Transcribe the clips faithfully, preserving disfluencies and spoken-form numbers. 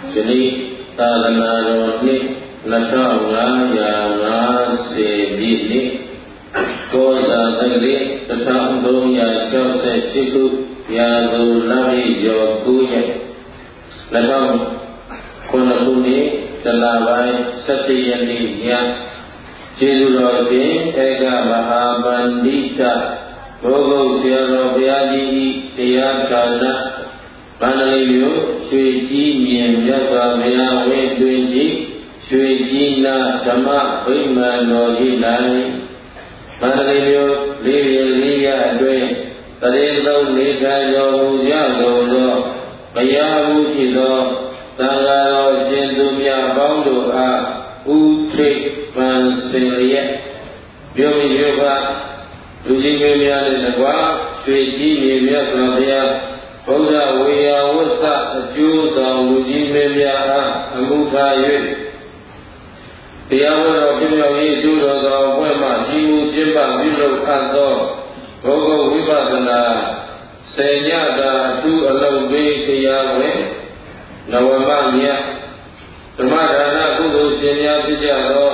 ယနေ့သာသနာတော်နှစ်နှစ်ထောင်ငါးရာငါးဆယ်ပြည့်နှစ်ကောဇာတက္ကရာတစ်ထောင်သုံးရာခြောက်ဆယ်ရှစ်ခုရာသူလပြည့်ကျော်ကိုးရက်နှစ်ထောင်ခုနှစ်ခုနှစ်တလပိုင်းဆယ်တရက်နေ့ညကျေးဇူးတော်ရှင်ဧကမဟာပန္တိတဘုဂုတ်ဆရာတော်ဘုရားကြီး၏တရားဌာနမန္တလေးမြို့ရွှေကြီးမြင်မြတ်စွာဘုရားဝင်းတွင်ကြီးရွှေကြီးနာဓမ္မဗိမာန်တော်ကြီး၌မန္တလေးမြို့လေးရလေးရအတွင်းတရေသုံးနေထိုင်တော်မူကြကုန်သောဘုရားမှုရှိသောသံဃာတော်ရှင်သူများပေါင်းတို့အားဥထိပ်ပန်စင်လျက်မြို့မိမြို့ဖလူကြီးမျိုးများနဲ့တကွာရွှေကြီးမြင်မြတ်စွာဘုရားဘုရားဝေယဝတ်စအကျိုးတော်လူကြီးမျိုးများအားအမှုထား၍တရားဝတော်ပြည့်မြောက်ရေးအကျိုးတော်သောအဖွဲ့မှကြီးမှုပြည့်ပပြုလုပ်အပ်သောဘုဂုတ်ဝိပဿနာဆေညတာအထူးအလုံးပေးတရားဝင်နဝမညဓမ္မဒါနကုသိုလ်ရှင်များဖြစ်ကြသော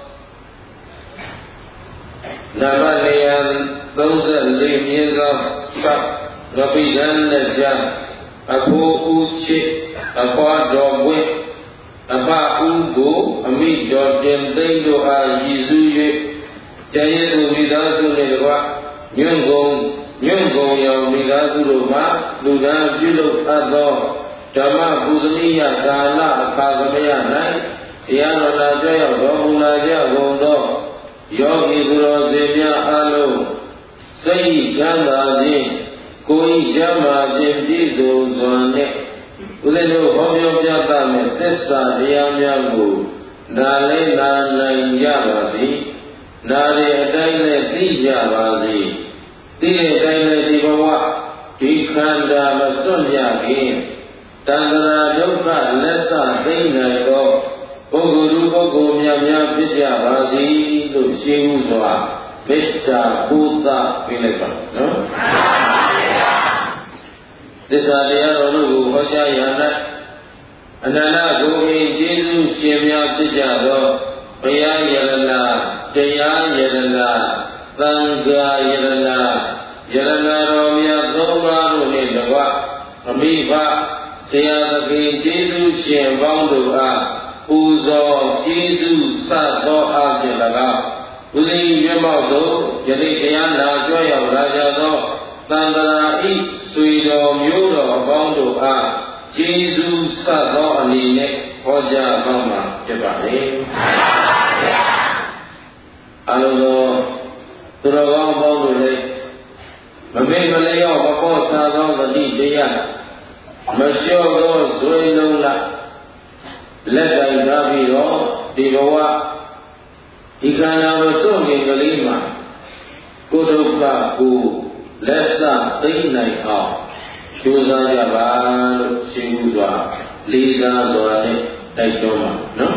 နာမနေယသုံးဆလေးမြင်းသောသတ်ငပိဒန်းလက်ကြအဖိုးဦးချစ်အဖွားတော်ဝင်းအဖဦးကိုအမိတော်တင်သိမ့်တို့အားရည်စူး၍ကျန်ရည်သူမိသားစုနှင့်တကွညွန့်ကုန်ညွန့်ကုန်ရောင်မိသားစုတို့မှလူဒန်းပြုလုပ်အပ်သောဓမ္မပုသနိယကာလအခါသမယ၌တရားတော်လာကြရောက်တော်မူလာကြကုန်သောယောဂီသူတော်စင်များအားလုံးစိတ်ချမ်းသာခြင်းကိုယ်ဤကျမ်းမာခြင်းပြည့်စုံစွာနှင့်ဦးဇင်းတို့ဟောပြောပြသမယ့်သစ္စာတရားများကိုနားလည်နာနိုင်ကြပါစေ။နားရအတိုင်းနဲ့သိကြပါစေ။သိတဲ့အတိုင်းနဲ့ဒီဘဝဒီခန္ဓာမစွန့်ကြခင်တဏ္ဍာဒုက္ခလက်ဆသိနိုင်သောပုဂ္ဂိုလ်လူပုဂ္ဂိုလ်များများဖြစ်ကြပါစေလို့ရှင်းဥစွာမေတ္တာပူဇော်ပေးလိုက်ပါနော်။သစ္စာတရားတော်တို့ကိုဟောကြားရ၌အနန္တဂုဏ်ဤကျေးဇူးရှင်များဖြစ်ကြသောဘုရားယရဏတရားယရဏသံဃာယရဏယရဏတော်မြတ်သုံးပါးတို့နှင့်တကွအမိဘဆရာသခင်ကျေးဇူးရှင်ပေါင်းတို့အားပူဇော်ကျေးဇူးစသောအားဖြင့်၎င်းဥသိမျက်မှောက်သို့ယနေ့တရားနာကြွရောက်လာကြသောသံဃာဤဆွေတော်မျိုးတော်အပေါင်းတို့အားကျေးဇူးစသောအနေနဲ့ဟောကြားပါမှာဖြစ်ပါလေ။အလုံးစုံသူတော်ကောင်းပေါင်းတို့လည်းမမေ့မလျော့မပေါ့ဆာသောဂတိတရားမလျှော့သောဇွေလုံးလားလက်တိုင်ထားပြီးတော့ဒီဘဝဒီခန္ဓာမစွန့်ခင်ကလေးမှာကိုယ်ဒုက္ခကိုလက်ဆသိမ့်နိုင်အောင်ကြိုးစားကြပါလို့ရှင်းဥစွာလေးစားစွာနဲ့တိုက်တွန်းပါနော်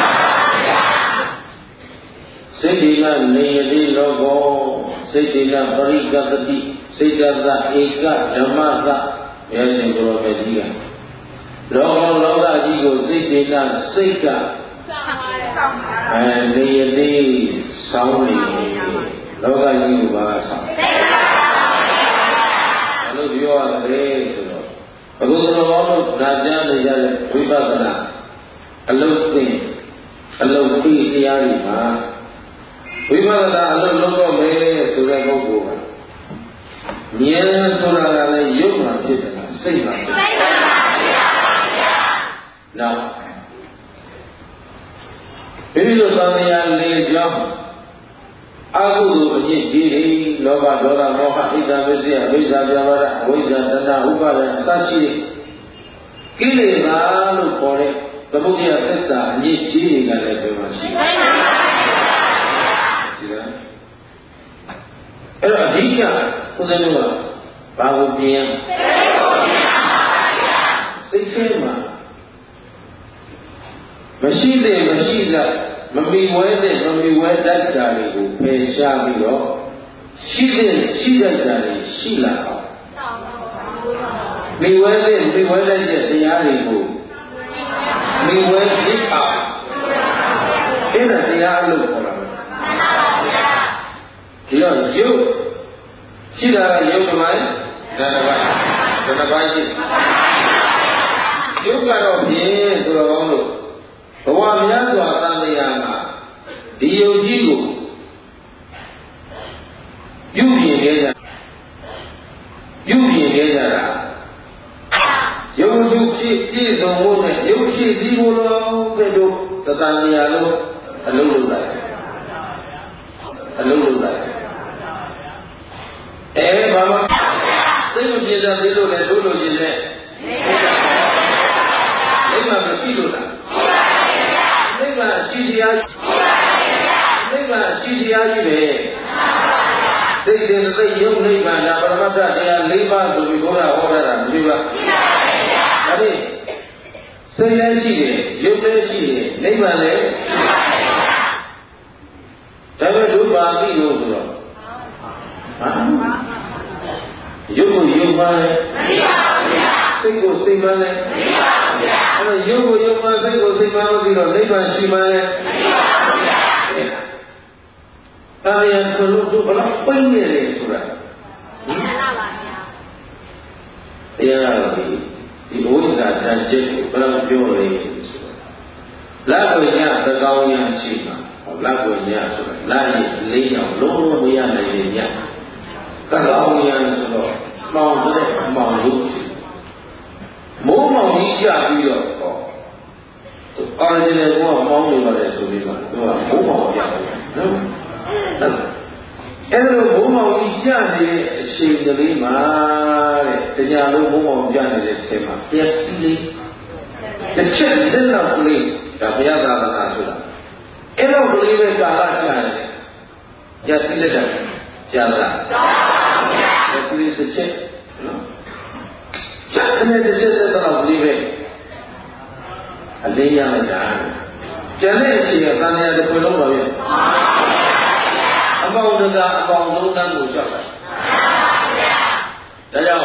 စိတ်ဒီကနေယတိလောကောစိတ်ဒီကပရိကတတိစိတ်တသဧကဓမ္မသဘယ်ရှင်ကိုယ်တော်ကြီးကလောကလောကကြီးကိုစိတ်ဒီကစိတ်ကအဲဒီယတိဆောင်းနေလောကကြီးကိုပါဆောင်းဘယ်လိုပြောရလဲဆိုတော့အခုတော်တော်လို့နာကြားနေကြတဲ့ဝိပဿနာအလုံးစင်အလုံးပြီးတရားတွေမှာဝိပဿနာအလုံးလုံးတော့မယ်ဆိုတဲ့ပုဂ္ဂိုလ်ကဉာဏ်ဆိုတာကလည်းယုတ်မှဖြစ်တယ်လားစိတ်မှဖြစ်တယ်စိတ်မှဖြစ်ပါဗျာနောက်ဒီလိုသံဃာလေးကြောင့်အကုသိုလ်အကျင့်ကြီးတွေလောဘဒေါသမောဟဣဒ္ဓဝိဇ္ဇာဝိဇ္ဇာပြဘာဒဝိဇ္ဇာတဏှာဥပါဒံအစရှိတဲ့ကိလေသာလို့ခေါ်တဲ့သမုဒယသစ္စာအညစ်အကြေးတွေကလည်းပြောမှရှိတယ်။ဒီလားအဲ့တော့အဓိကဦးဇင်းတို့ကဘာကိုပြင်စိတ်ကိုပြင်ပါဗျာစိတ်ထဲမှာမရှိတဲ့မရှိတဲ့မမီဝဲတဲ့မမီဝဲတတ်တာတွေကိုဖယ်ရှားပြီးတော့ရှိတဲ့ရှိတတ်တာတွေရှိလာအောင်မိဝဲတဲ့မိဝဲတဲ့တရားတွေကိုရုပ်ရှိတာကရုပ်ကမိုင်းနာမ်ပိုင်းဘယ်နှပိုင်းရှိရုပ်ကတော့ဖြင့်ဆိုတော့ကောင်းလို့ဘဝများစွာတန်တရားမှာဒီယုတ်ကြီးကိုပြုပြင်ခဲ့ကြပြုပြင်ခဲ့ကြတာယုတ်ကျုပ်ဖြစ်ပြည့်စုံဖို့နဲ့ယုတ်ဖြစ်စည်းဖို့လို့ပဲတို့တန်တရားလို့အလုံးလုံးလိုက်အလုံးလုံးလိုက်အဲဘာမှသိမပြေတာသေးလို့လည်းတို့လိုချင်တဲ့နိဗ္ဗာန်မရှိလို့လားနိဗ္ဗာန်ရှိတရားနိဗ္ဗာန်ရှိတရားကြီးပဲစိတ်တဲ့သိယုတ်နိဗ္ဗာန်ဒါပရမတ္ထတရား၄ပါးဆိုပြီးဘုရားဟောတာမရှိပါဘူးဒါဖြင့်စိတ်လည်းရှိတယ်ယုတ်လည်းရှိတယ်နိဗ္ဗာန်လည်းဒါပဲဒုပါတိလို့ဆိုတော့ဟာယုတ်ကိုယုတ်ပါလေစိတ်ကိုစိတ်ပါလေအဲ့တော့ယုတ်ကိုယုတ်ပါစိတ်ကိုစိတ်ပါလို့ပြီးတော့နိဗ္ဗာန်ရှိပါလေအာရံဘလို့တို့ဘလောက်ပိနေလေဆိုတာမှန်ပါပါဗျာတရားဒီဒီဝိဇ္ဇာတန်ချက်ကိုဘယ်လောက်ပြောလဲလာကိုညသကောင်းရရှိမှာလာကိုညဆိုတာလာရင်လေးအောင်လုံးလုံးမရနိုင်လေညသကောင်းရဆိုတော့မောင်တဲ့မောင်လို့မိုးမောင်ကြီးကြပြီးတော့ဟောအော်ရီဂျင်နယ်ကမောင်းနေပါတယ်ဆိုပြီးမှသူကမိုးမောင်ကြတယ်နော်အဲ့လိုမိုးမောင်ကြီးကြနေတဲ့အချိန်ကလေးမှာတဲ့တရားလုံးမိုးမောင်ကြနေတဲ့အချိန်မှာပျက်စီးလေးတစ်ချက်တစ်လောက်ကလေးဒါဘုရားသာသနာဆိုတာအဲ့လောက်ကလေးပဲကာလကြာတယ်ပျက်စီးလက်တယ်ကြာလားပျက်စီးတစ်ချက်နော်ကြာတဲ့တစ်ချက်တစ်လောက်ကလေးပဲအလေးရလိုက်တာကျန်တဲ့အချိန်ကသံဃာတစ်ခွေလုံးပါပဲအပေါင်းတကားအပေါင်းလုံးတန်းကိုလျှောက်တာဒါကြောင့်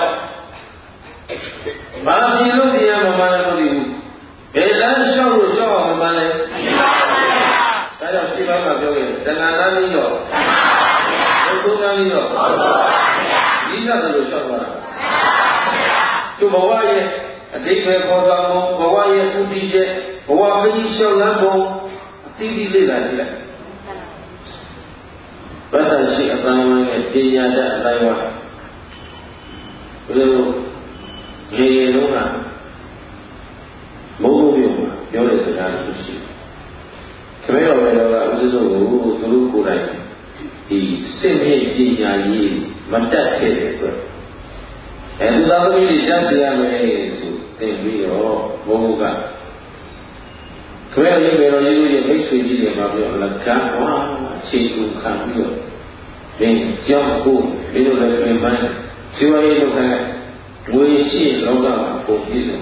ဘာဖြစ်လို့တရားမမှန်လဲမသိဘူးဘယ်လမ်းလျှောက်လို့လျှောက်အောင်မမှန်လဲဒါကြောင့်စိတ်ပါကပြောခဲ့တယ်တဏှာတန်းကြီးတော့ဘုရားတန်းကြီးတော့ဒီကတည်းကလျှောက်တာသူဘဝရဲ့အတိတ်ပဲခေါ်ဆောင်ဘဝရဲ့ဥတည်ချက်ဘဝမကြီးလျှောက်လမ်းပုံအတိအကျလေ့လာကြည့်လိုက်ဘာသာရှိအပန်းဝဲရဲ့ပညာတတ်အတိုင်းဝါဘယ်လိုရေရေလုံးကမိုးမိုးပြုံးပြောတဲ့စကားကိုရှိခမဲတော်ပဲတော့ကဥစ္စာကိုသူတို့ကိုယ်တိုင်ဒီစိတ်ရဲ့ပညာကြီးမတတ်ခဲ့တဲ့အတွက်အဲသူသားသမီးတွေကြားစီရမယ်ဆိုသင်ပြီးတော့ဘုန်းကခမဲတော်ရေတော်ရေရဲ့မိတ်ဆွေကြီးတွေမှာပြောလက်ကမ်းဟောအခြေကူခံပြီးတော့ဒီကြောင့်ကိုဒီလိုလည်းပြင်ပန်းဇီဝရေးလုပ်တဲ့ငွေရှိလောကမှာပုံပြည့်စုံ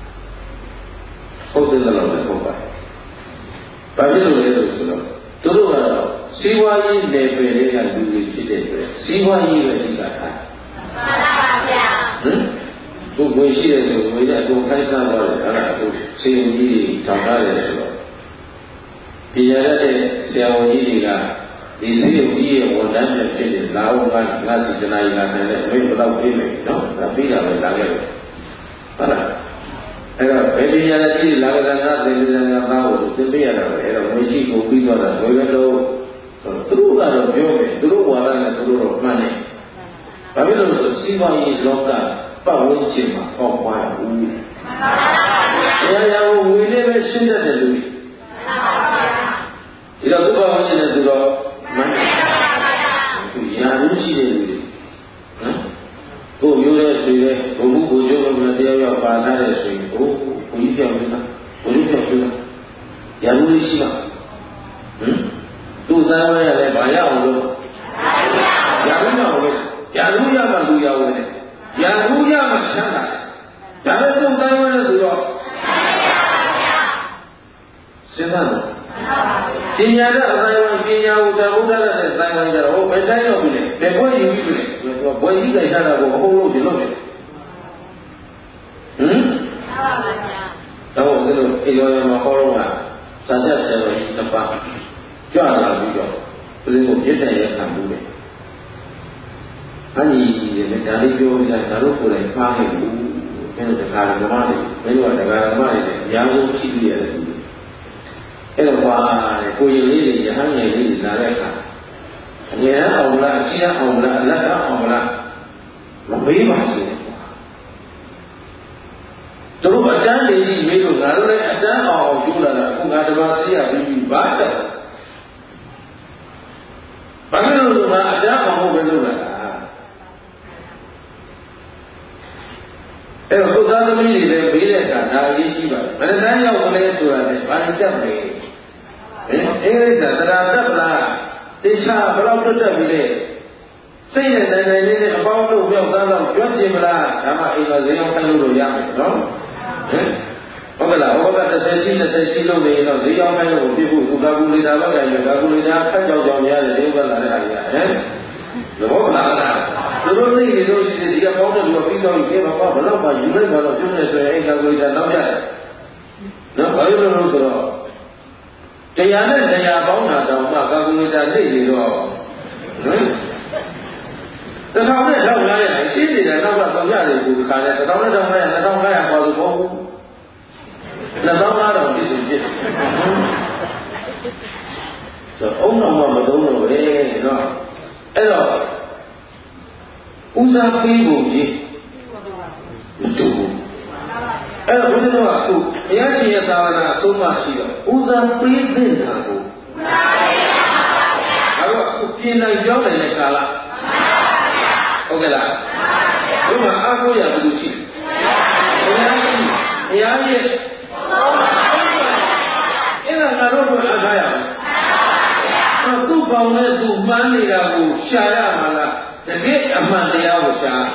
ဟုတ်တယ်လို့လည်းဟုတ်ပါတယ်။ဘာဖြစ်လို့လဲဆိုတော့သူတို့ကတော့ဇီဝရေးနယ်ပယ်တွေကလူတွေဖြစ်တဲ့အတွက်ဇီဝရေးပဲရှိတာထားမှန်ပါဗျာဟမ်သူငွေရှိတဲ့ဆိုငွေနဲ့အကုန်ခိုင်းစားသွားတယ်အဲ့ဒါအခုစေယုံကြီးထောင်ထားတယ်ဆိုတော့ပညာရတဲ့ဆရာဝန်ကြီးတွေကဒီစေယုံကြီးရဲ့ဝန်ထမ်းတွေဖြစ်တဲ့လာအောင်ကငါစီတနာရီလာတယ်လေဘယ်တော့ပြေးမယ်နော်ဒါပြီးတာပဲလာခဲ့တယ်ဟုတ်လားအဲ့တော့ဘယ်ပညာရကြီးလာကြတာသေသေချာချာသားကိုသင်ပေးရတာပဲအဲ့တော့ငွေရှိကိုပြီးသွားတာဘယ်ပဲလို့သူတို့ကတော့ပြောမယ်သူတို့ဝါဒနဲ့သူတို့တော့မှန်တယ်ဘာဖြစ်လို့လဲဆိုစီးပွားရေးလောကပတ်ဝန်းကျင်မှာပေါက်ပွားဘူးမှန်ပါဗျာရာရာကိုဝေလေးပဲရှင်းတတ်တယ်လူကြီးမှန်ပါဗျာဒီတော့သူ့ပတ်ဝန်းကျင်နဲ့သူတော့မှန်ပါဗျာသူရာလူရှိတဲ့လူတွေနော်ကိုမျိုးရဲ့ဆွေရဲ့ဘုံမှုကိုကျိုးလို့တရားရောက်ပါထားတဲ့ဆွေကိုဘုရားပြောင်းနေတာဘုရားပြောင်းနေတာရာလူရှိမှာဟမ်သူ့သားဝဲရတယ်ဘာရအောင်လို့ရာလူရအောင်လို့ရာလူရမှလူရဝင်တယ်ရာလူရမှချမ်းသာဒါလည်းသူ့သားဝဲလို့ဆိုတော့စဉ်းစားလို့ပညာတဲ့အတိုင်းဝပညာကိုတဘုဒ္ဓရတဲ့တိုင်းဝကြတော့ဟိုဘယ်တိုင်းတော့ပြီလဲဘယ်ဘွဲယူပြီလဲဘွဲကြီးကြိုက်တာကိုအဟုတ်လို့ဒီလိုလေဟမ်မှန်ပါဗျာတော့ဒီလိုအေရောရမှာဟောတော့ကစာချက်ဆယ်တော်ကြီးတစ်ပါးကြွလာပြီးတော့ဘယ်လိုကိုပြည့်တဲ့ရခံမှုလဲ Ani ni dari bio ni kalau boleh pakai bu, menu dekat rumah ni, menu dekat rumah ni, yang tu sih dia tu. Kalau wah, kau yang ni jangan yang ni nak kan? Ni orang Cina orang Lada orang lebih masih. Terus ada ni menu kalau ada orang jual lah, kau ada masih ada lebih banyak. Bagaimana ada orang menu lah. Eh, kau dah tu ni le, bila kan? Dah ini juga. Mana tanya orang lain surat ni, mana jam ni? Eh, eh, dah terada pula. Desa kalau tu dah bila. Saya dah dah ni apa tu? Biar tahu. Jual je pula. Nama ini saya orang dulu yang, no? Eh, okey lah. Orang kata sesi dah sesi tu ni, no? Saya orang dulu. Ibu tu kagu lidah apa? Kagu kagu lidah kan jauh-jauh ni ada. Dia bukan ada lagi. Eh, lepas lah. Terus ni terus dia mau dah dua pisau ini apa belum baju ni kalau cuma saya ini kalau dia nak jadi, nak bayu dulu terus. Dia ni saya bawa nak tahu mak kalau dia ni ni tu. Tetapi ni tahu lah ya, sini dia nak buat tahu jadi tu kalau tahu ni tahu ni tahu ni apa tu bawa. Nak tahu mana tu sini. So orang orang betul betul eh, no. Hello. Usaha ibu je, itu. Eh, betul tak tu? Yang dia tahu nak semua sih. Usaha ibu aku. Kalau aku kena jauh dari kalah. Okey lah. Cuma aku yang berusi. Yang yang ni. Ini kalau tu ada yang. Aku baunya tu mana aku syaya malah. Jadi aman dia usah.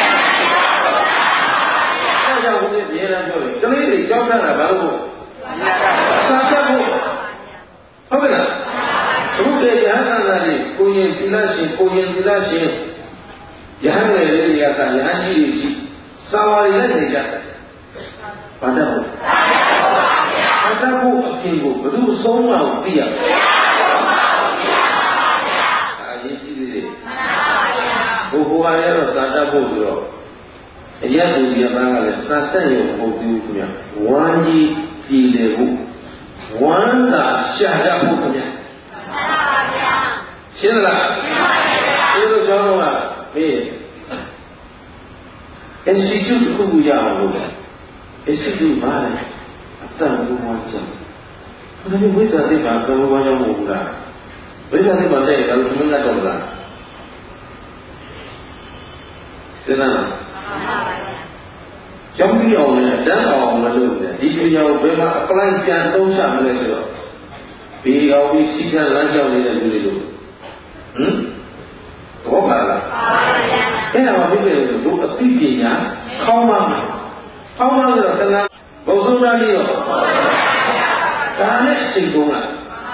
Saya punya dia nak jual. Kalau ini jauh dah baru. Sahaja bu. Apa nak? Rugi jangan lagi. Kuyen tilasi, kuyen tilasi. Jangan lagi dia kata jangan diri. Sawari lagi dia. Pada bu. Pada bu ibu. Betul semua dia. Bukan yang sadar bodoh. Ia tu dia berangkat sadar yang bodoh punya. Wajib pilih, wajib syahda punya. Siapa? Itu jangan lah. Eh, institut tu punya apa? Institut mana? Apa tu macam? Kalau bisa ni apa kalau banyak muda. Bisa ni boleh kalau cuma nak dolar. Senang. Jambi orang dan orang lalu ni, dia yang bermak pelantian dosa Malaysia. Biar isi dan lancar ni dan dulu. Hmm? Kau apa? Eh, apa bila tu? Tapi dia kau mana? Kau mana tu? Tengah bodoh lagi tu. Kerana singgung lah.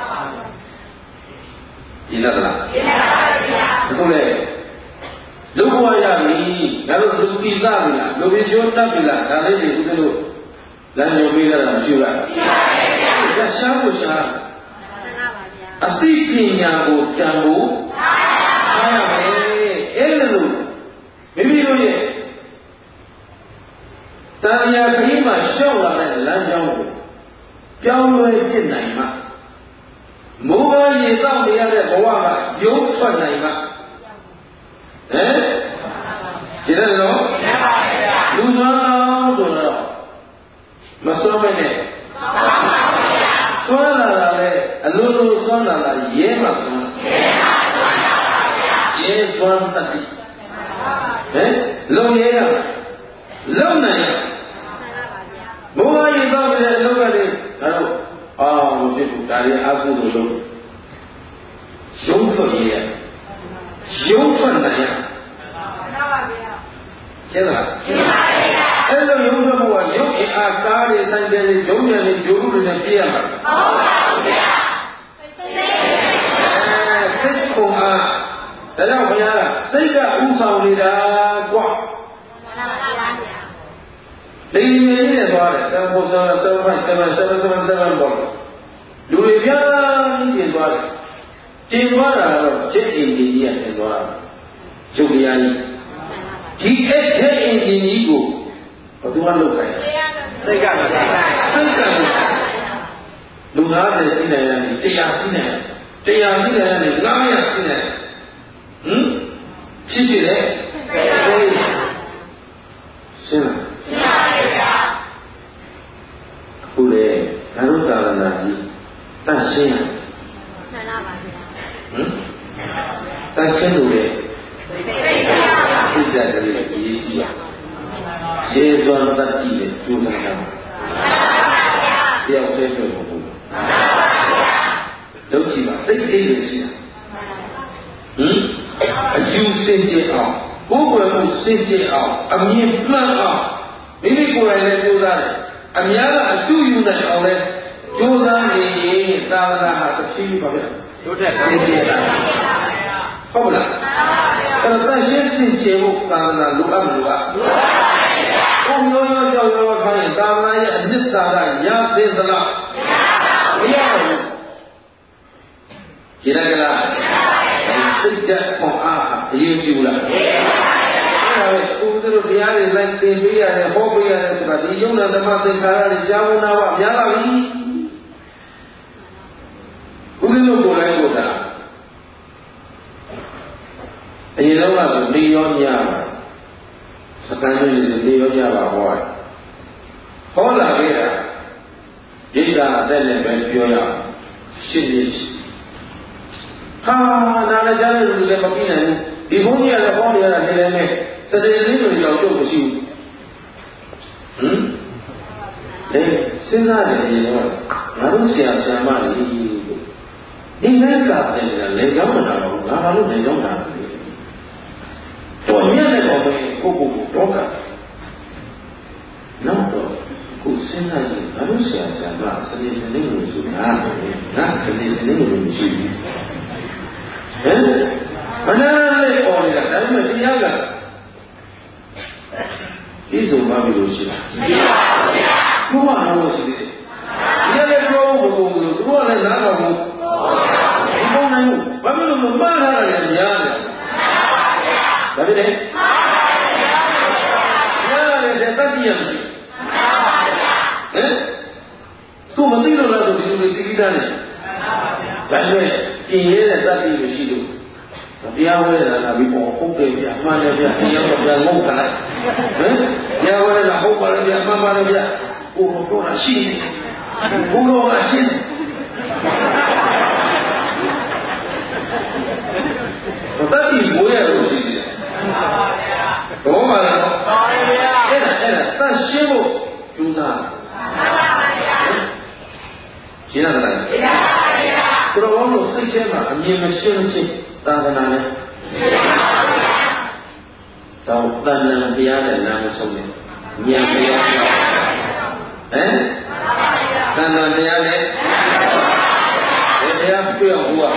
Tidak lah. Betul le. Lupa yang ni, kalau lupa bila, lupa jodoh bila, kalau ini itu tu, dan jodoh bila dalam jiwa. Kita siapa siapa? Atiknya bu, jambu, ayam eh, elu, biru ye. Tanya kelima, siapa yang lanjau, jauh lebih naik mak. Muka ye tahu dia ada bawa mak, jauh pun naik mak. Eh? Kita tahu? Lupa tu lah. Masuk mana? Suara lah le. Lulu suara lah. Ye masuk. Ye suara tadi. Eh? Lo ye ya? Lo naya? Bukan ye tahu dia lo kali. Lalu, ah mungkin dari aku dulu. Jumpa ye. Jauh pun tak ya? Siapa? Kalau jauh tu buat jauh, akar yang tanda jauh yang jauh dengan dia. Eh, sesuatu ah, kalau apa ya? Saya usah lidah kuat. Ini ini soal. Saya bosan, saya bosan, saya bosan, saya bosan, saya bosan. Dulu dia ini soal. Tiada orang cek ini dia soal. ရုပ်တရားကြီးဒီအဲ့တဲ့အင်ဂျင်ကြီးကိုဘယ်သူမှလုပ်ခိုင်းစိတ်ကစိတ်ကလူငါးဆယ်ရှိနေတယ်တရားရှိနေတယ်တရားရှိနေတယ်ငါးရာရှိနေတယ်ဟမ်ဖြစ်ရှိတယ်ရှင်းလားရှင်းပါပြီဗျာအခုလေငါတို့သာသနာကြီးတန့်ရှင်းမှန်လားပါဗျာဟမ်တန့်ရှင်းလို့လေသိကြတယ်လေဒီရေစွမ်းတတ်ကြည့်တယ်ကျိုးစားတာမှန်ပါဗျာတယောက်တည်းပြောဖို့မှန်ပါဗျာလုပ်ကြည့်ပါသိသိလေးရှိတာဟမ်အယူစင်ကြအောင်ကိုယ်ကိုယ်ကိုစင်ကြအောင်အမြင်မှန်အောင်မိမိကိုယ်တိုင်လည်းကြိုးစားတယ်အများကအတူယူနိုင်အောင်လဲကြိုးစားနေရင်သာသနာဟာတစ်ဖြည်းဖြည်းပါဗျာတို့တဲ့စင်ကြတာဟုတ်လားအဲ့တော့တရှင်းစင်ကြဖို့သာသနာလိုအပ်မလို့ကလိုအပ်ပါဗျာဘုံရောရောကြောက်ရောခိုင်းသာသနာရဲ့အနှစ်သာရရသေးသလားမရပါဘူးကြည်ရကြလားစိတ်ကြခွန်အားအရေးကြီးဘူးလားအရေးပါပါအဲ့ဒါကိုသူတို့တရားတွေလိုက်သင်ပေးရတယ်ဟောပေးရတယ်ဆိုတာဒီယုံနာဓမ္မသင်္ခါရတွေကြားဝနာဝများလာပြီဘုရားတို့ကိုယ်လည်းကိုယ်တာအရင်တော့ကနေရောညပါစကံတွေနေရောညပါဟောတယ်ဟောလာခဲ့တာဒိဋ္ဌာအသက်နဲ့ပဲပြောရရှင်းနေဟာနာလည်းကြားတဲ့လူလည်းမပြီးနိုင်ဘူးဒီဘုန်းကြီးကလည်းဟောနေရတာနေလည်းနဲ့စတဲ့လေးတွေကြောင့်တော့မရှိဘူးဟမ်အဲစဉ်းစားတယ်ဒီတော့ငါတို့ဆရာဆရာမတွေဒီမဲ့ကတဲ့လေကြောင်းတာတော့ငါဘာလို့လေကြောင်းတာလဲတော်မြတ်တဲ့ကောင်ပဲကိုကိုကိုတော့ကနောက်တော့ကိုစဉ်းစားကြည့်ငါတို့ဆရာဆရာမစနေနေ့လို့ဆိုတာငါစနေနေ့လို့မရှိဘူးဟမ်ဘယ်နဲ့လဲပေါ်နေတာဒါပေမဲ့တရားကဒီဆိုမှပြီလို့ရှိတာမရှိပါဘူးဗျာဘုရားတော်ရှိတယ်ဒီလည်းပြောဖို့ဘုံဘူးသူကလည်းနားတော်ဘူးဒီပုံနိုင်ဘူးဘာဖြစ်လို့မမှားတာလဲများတယ်ဒါဖြစ်တယ်ရတယ်တဲ့တတိယမရှိဟမ်သူမသိလို့လားဆိုဒီလိုသိကြတယ်ဒါပေမဲ့ပြင်ရတဲ့တတိယမရှိလို့တရားဝဲတာကပြီးပေါ်ဟုတ်တယ်ဗျာမှန်တယ်ဗျာတရားတော့ပြန်ငုံခလိုက်ဟမ်တရားဝဲတာဟုတ်ပါလေဗျာမှန်ပါလေဗျာဘုရားတော်တာရှိတယ်ဘုရားကရှိတယ်တတိဘိုးရလို့ရှိတယ်ဘောပါလားပါပါဗျာအဲ့ဒါအဲ့ဒါတန်ရှင်းဖို့ကြိုးစားပါပါဗျာရှင်းရတယ်ရှင်းပါဗျာဘုရားတို့စိတ်ထဲမှာအမြင်မရှင်းရှင်းသာသနာနဲ့တော့တဏ္ဍာတရားနဲ့နာမဆုံးတယ်ဉာဏ်တရားဟမ်တဏ္ဍာတရားနဲ့တရားပြောင်းဟောဉာဏ်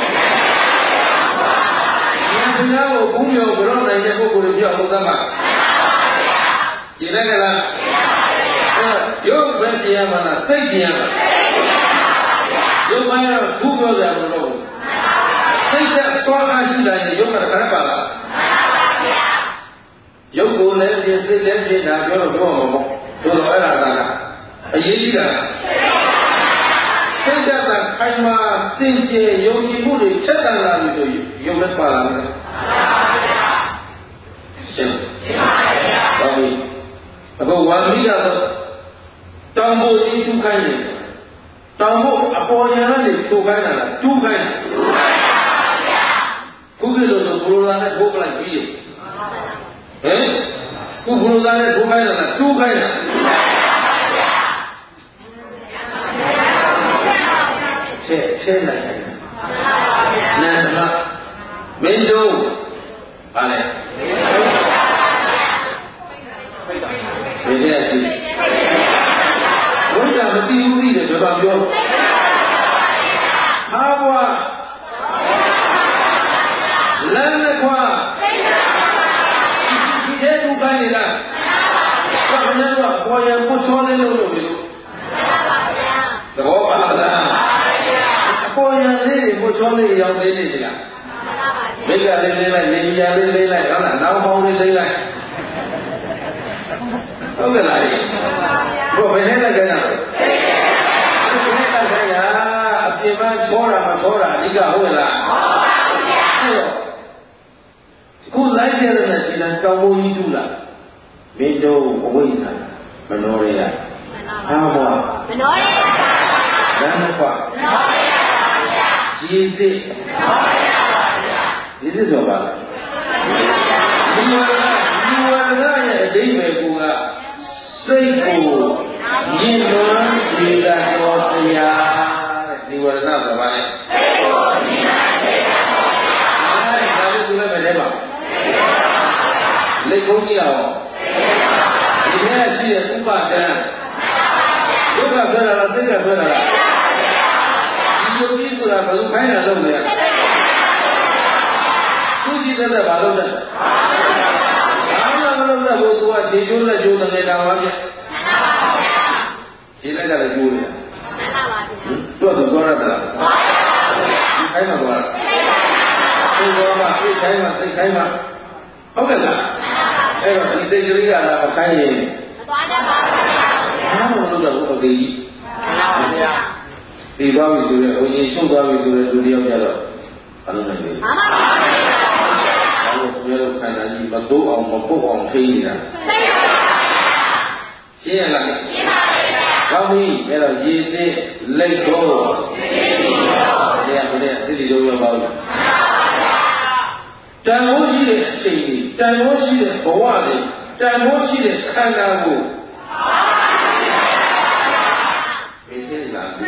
တရားကိုဘုရားကိုကြောနိုင်တဲ့ပုဂ္ဂိုလ်တွေပြောင်းလို့သမှာကြည်လိုက်ကြလားရုပ်ပဲတရားမှလားစိတ်တရားမှရုပ်ပိုင်းတော့ဘုပြောကြမလို့စိတ်သက်သွားအားရှိတယ်ရုပ်ကခရပါလားမှန်ပါဗျာရုပ်ကိုလည်းပြင်စိတ်လည်းပြင်တာပြောတော့ပြောမှာပေါ့ဆိုတော့အဲ့ဒါကအရေးကြီးတာစိတ်သက်သာခိုင်မာစင်ကြယ်ယုံကြည်မှုတွေချက်တန်လာပြီဆိုရင်ရုပ်လည်းပါလာမယ်မှန်ပါဗျာရှင်းရှင်းပါဗျာဟုတ်ပြီအခုဝါမိကတော့တောင်ဖို့ကြီးတူခိုင်းတယ်တောင်ဖို့အပေါ်ညာကနေတူခိုင်းတာလားတူခိုင်းတာတူခိုင်းတာခုကလို့ဘုရားနဲ့ဘုရားလိုက်ပြီးတယ်ဟမ်ခုဘုရားနဲ့ဘုရားခိုင်းတာလားတူခိုင်းတာချက်ချက်လိုက်တယ်နာမမင်းတို့ပါလေဘယ်နဲ့ရှိဘုရားမသိဘူးသိတယ်ပြောပြောဟာဘွားလမ်းနဲ့ခွာဒီတဲ့ဒုက္ခနေလားဘာမှမလုပ်ဘောရပုချောလေးလို့လို့ပြောသဘောပါလားအပေါ်ရလေးပုချောလေးရောက်သေးနေလားမမိကလေးလေးလိုက်နေညာလေးလေးလိုက်ဟုတ်လားနောက်ပေါင်းလေးလေးလိုက်ဟုတ်ကဲ့လားဘုရားဘယ်နဲ့လဲကြတာလဲဘယ်နဲ့လဲကြတာအပြင်မှာချောတာမချောတာအဓိကဟုတ်ကဲ့လားဟုတ်ပါဘူးဗျာခုလိုက်ကြတဲ့စီလံကောင်းဖို့ကြီးတူလားမင်းတို့အဝိဇ္ဇာမနောရရဟာဘောမနောရရပါဘယ်မှာကွာမနောရရပါဗျာရည်စစ်မနောရရပါဗျာရည်စစ်ဆိုပါလားဒီဝရဒီဝရရဲ့အဓိပ္ပာယ်ကစိတ်ကိုရည်လွန်စေတတ်သောတရားတဲ့ဒီဝရဏဆိုပါလေစိတ်ကိုရည်လွန်စေတတ်သောတရားအဲဒါလည်းသူလည်းပဲတဲ့ပါလက်ကုန်းကြီးအောင်ဒီထဲရှိတဲ့ဥပဒံဒုက္ခဆွဲတာလားသိက္ခာဆွဲတာလားဒီလိုကြီးဆိုတာဘယ်လိုခိုင်းတာလုပ်လဲသူကြည့်တဲ့ဘာလို့လဲဘာလို့မလုပ်လဲဘုသူကခြေကျိုးလက်ကျိုးတကယ်တောင်းပါဗျခြေလက်ကလည်းကျိုးနေတာမှန်ပါဗျသူကသွားရတာလားခိုင်းမှာသွားတာသိသွားမှာသိခိုင်းမှာသိခိုင်းမှာဟုတ်ကဲ့လားအဲ့တော့ဒီသိကလေးကလာမခိုင်းရင်မသွားတတ်ပါဘူးဗျာဘာလို့လုပ်တော့ဟုတ်သေးကြီးမှန်ပါဗျာဒီသွားပြီဆိုတော့ဘုရင်ရှုပ်သွားပြီဆိုတော့လူတယောက်ကြတော့ဘာလို့လဲမှန်ပါဗျာဘာလို့ပြောလို့ခန္ဓာကြီးမတိုးအောင်မပုတ်အောင်ထိနေတာသိပါပါရှင်းရလားရှင်းပါပြီကောင်းပြီအဲ့တော့ရည်သိလက်ကိုတရားကိုတရားစိတ္တိတို့ရောပါဘူးတန်ဖိုးရှိတဲ့အချိန်ကြီးတန်ဖိုးရှိတဲ့ဘဝတွေတန်ဖိုးရှိတဲ့ခန္ဓာကိုသိသိလားသိ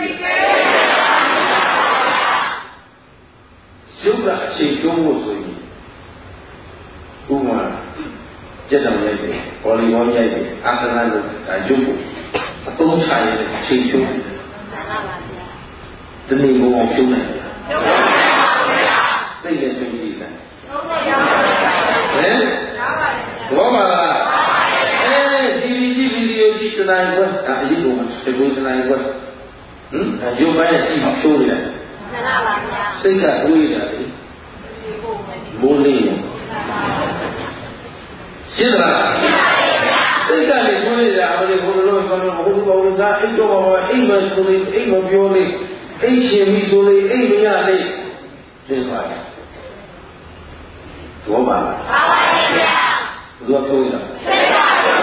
ရုပ်ကအချိန်ကျုံးဖို့ဆိုရင်ဥပမာကြက်တော်ရိုက်တယ်ဘောလီဘောရိုက်တယ်အာသနာလို့ဒါရုပ်ကိုအသုံးချရတဲ့အချိန်ကျုံးမှန်ပါပါဗျာဒီနေ့ဘုံကျုံးတယ်ကျုံးပါဗျာသိတဲ့သိကြည့်လားဟမ်ဘောပါလားအဲဒီဒီဗီဒီယိုကြည့်တဲ့နိုင်ကွာအရေးကုန်စကူတဲ့နိုင်ကွာဟမ်အယုံပိုင်းကြည့်ဖြိုးနေတာမှန်ပါပါဗျာစိတ်ကတွေးတာလေမိုးလေးရှင်းလားရှင်းပါပြီဗျာစိတ်ကလည်းတွေးနေတာအဲ့ဒီဘုလိုလိုဘာလို့ဘုလိုဘောကအိတ်တော့ဘာအိတ်မဆိုလေးအိတ်မပြောလေးအိတ်ရှင်ပြီဆိုလေးအိတ်မရလေးရှင်းပါဘောပါလားပါပါဗျာဘုရားပြောတာသိပါပါဗျာ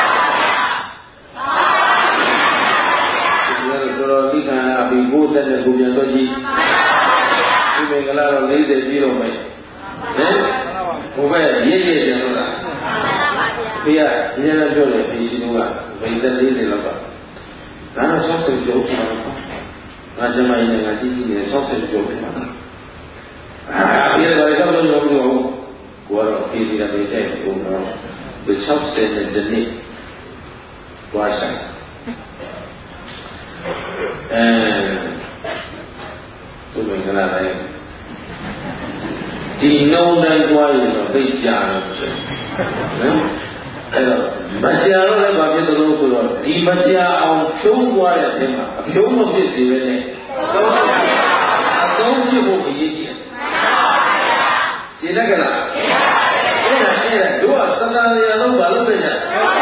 ပါပါဗျာဒီလိုတော်တော်ဒီကံအဘိဘုဒ္ဓနဲ့ကိုပြန်တော့ကြည့်ပါပါဗျာဒီမင်္ဂလာတော့၄၀ပြည့်တော့မယ်ဟင်ဘုဘဲရည်ရည်တယ်လို့လားပါပါဗျာဖေကညနေပြောတယ်ဖေရှိတော့ကဗိသက်၄၀လောက်ပါဒါတော့၆၀ကျော်ပါတော့ငါကျမကြီးနဲ့ငါကြည့်ကြည့်နေ၆၀ကျော်ပြီပါအာဒီလိုတော့တော့ရောရောကိုတော့ခေဒီလာတဲ့ပုံတော့ဒီ၆၀နဲ့ဒီနေ့ဝါဆိုင်အဲသူမင်္ဂလာလည်းဒီနှုံးတိုင်းကြွားရင်တော့သိကြတယ်ဆိုနော်အဲ့တော့မကြာတော့လည်းဘာဖြစ်သလဲဆိုတော့ဒီမကြာအောင်ဖြုံးသွားတဲ့အချိန်မှာအဖြုံးမဖြစ်စေဘဲနဲ့သုံးဖြစ်အသုံးဖြစ်ဖို့အရေးကြီးတယ်ရှင်းတယ်ကလားရှင်းပါပြီအဲ့ဒါအဲ့ဒါတို့ကသတ္တရာလုံးဘာလို့ပဲကြ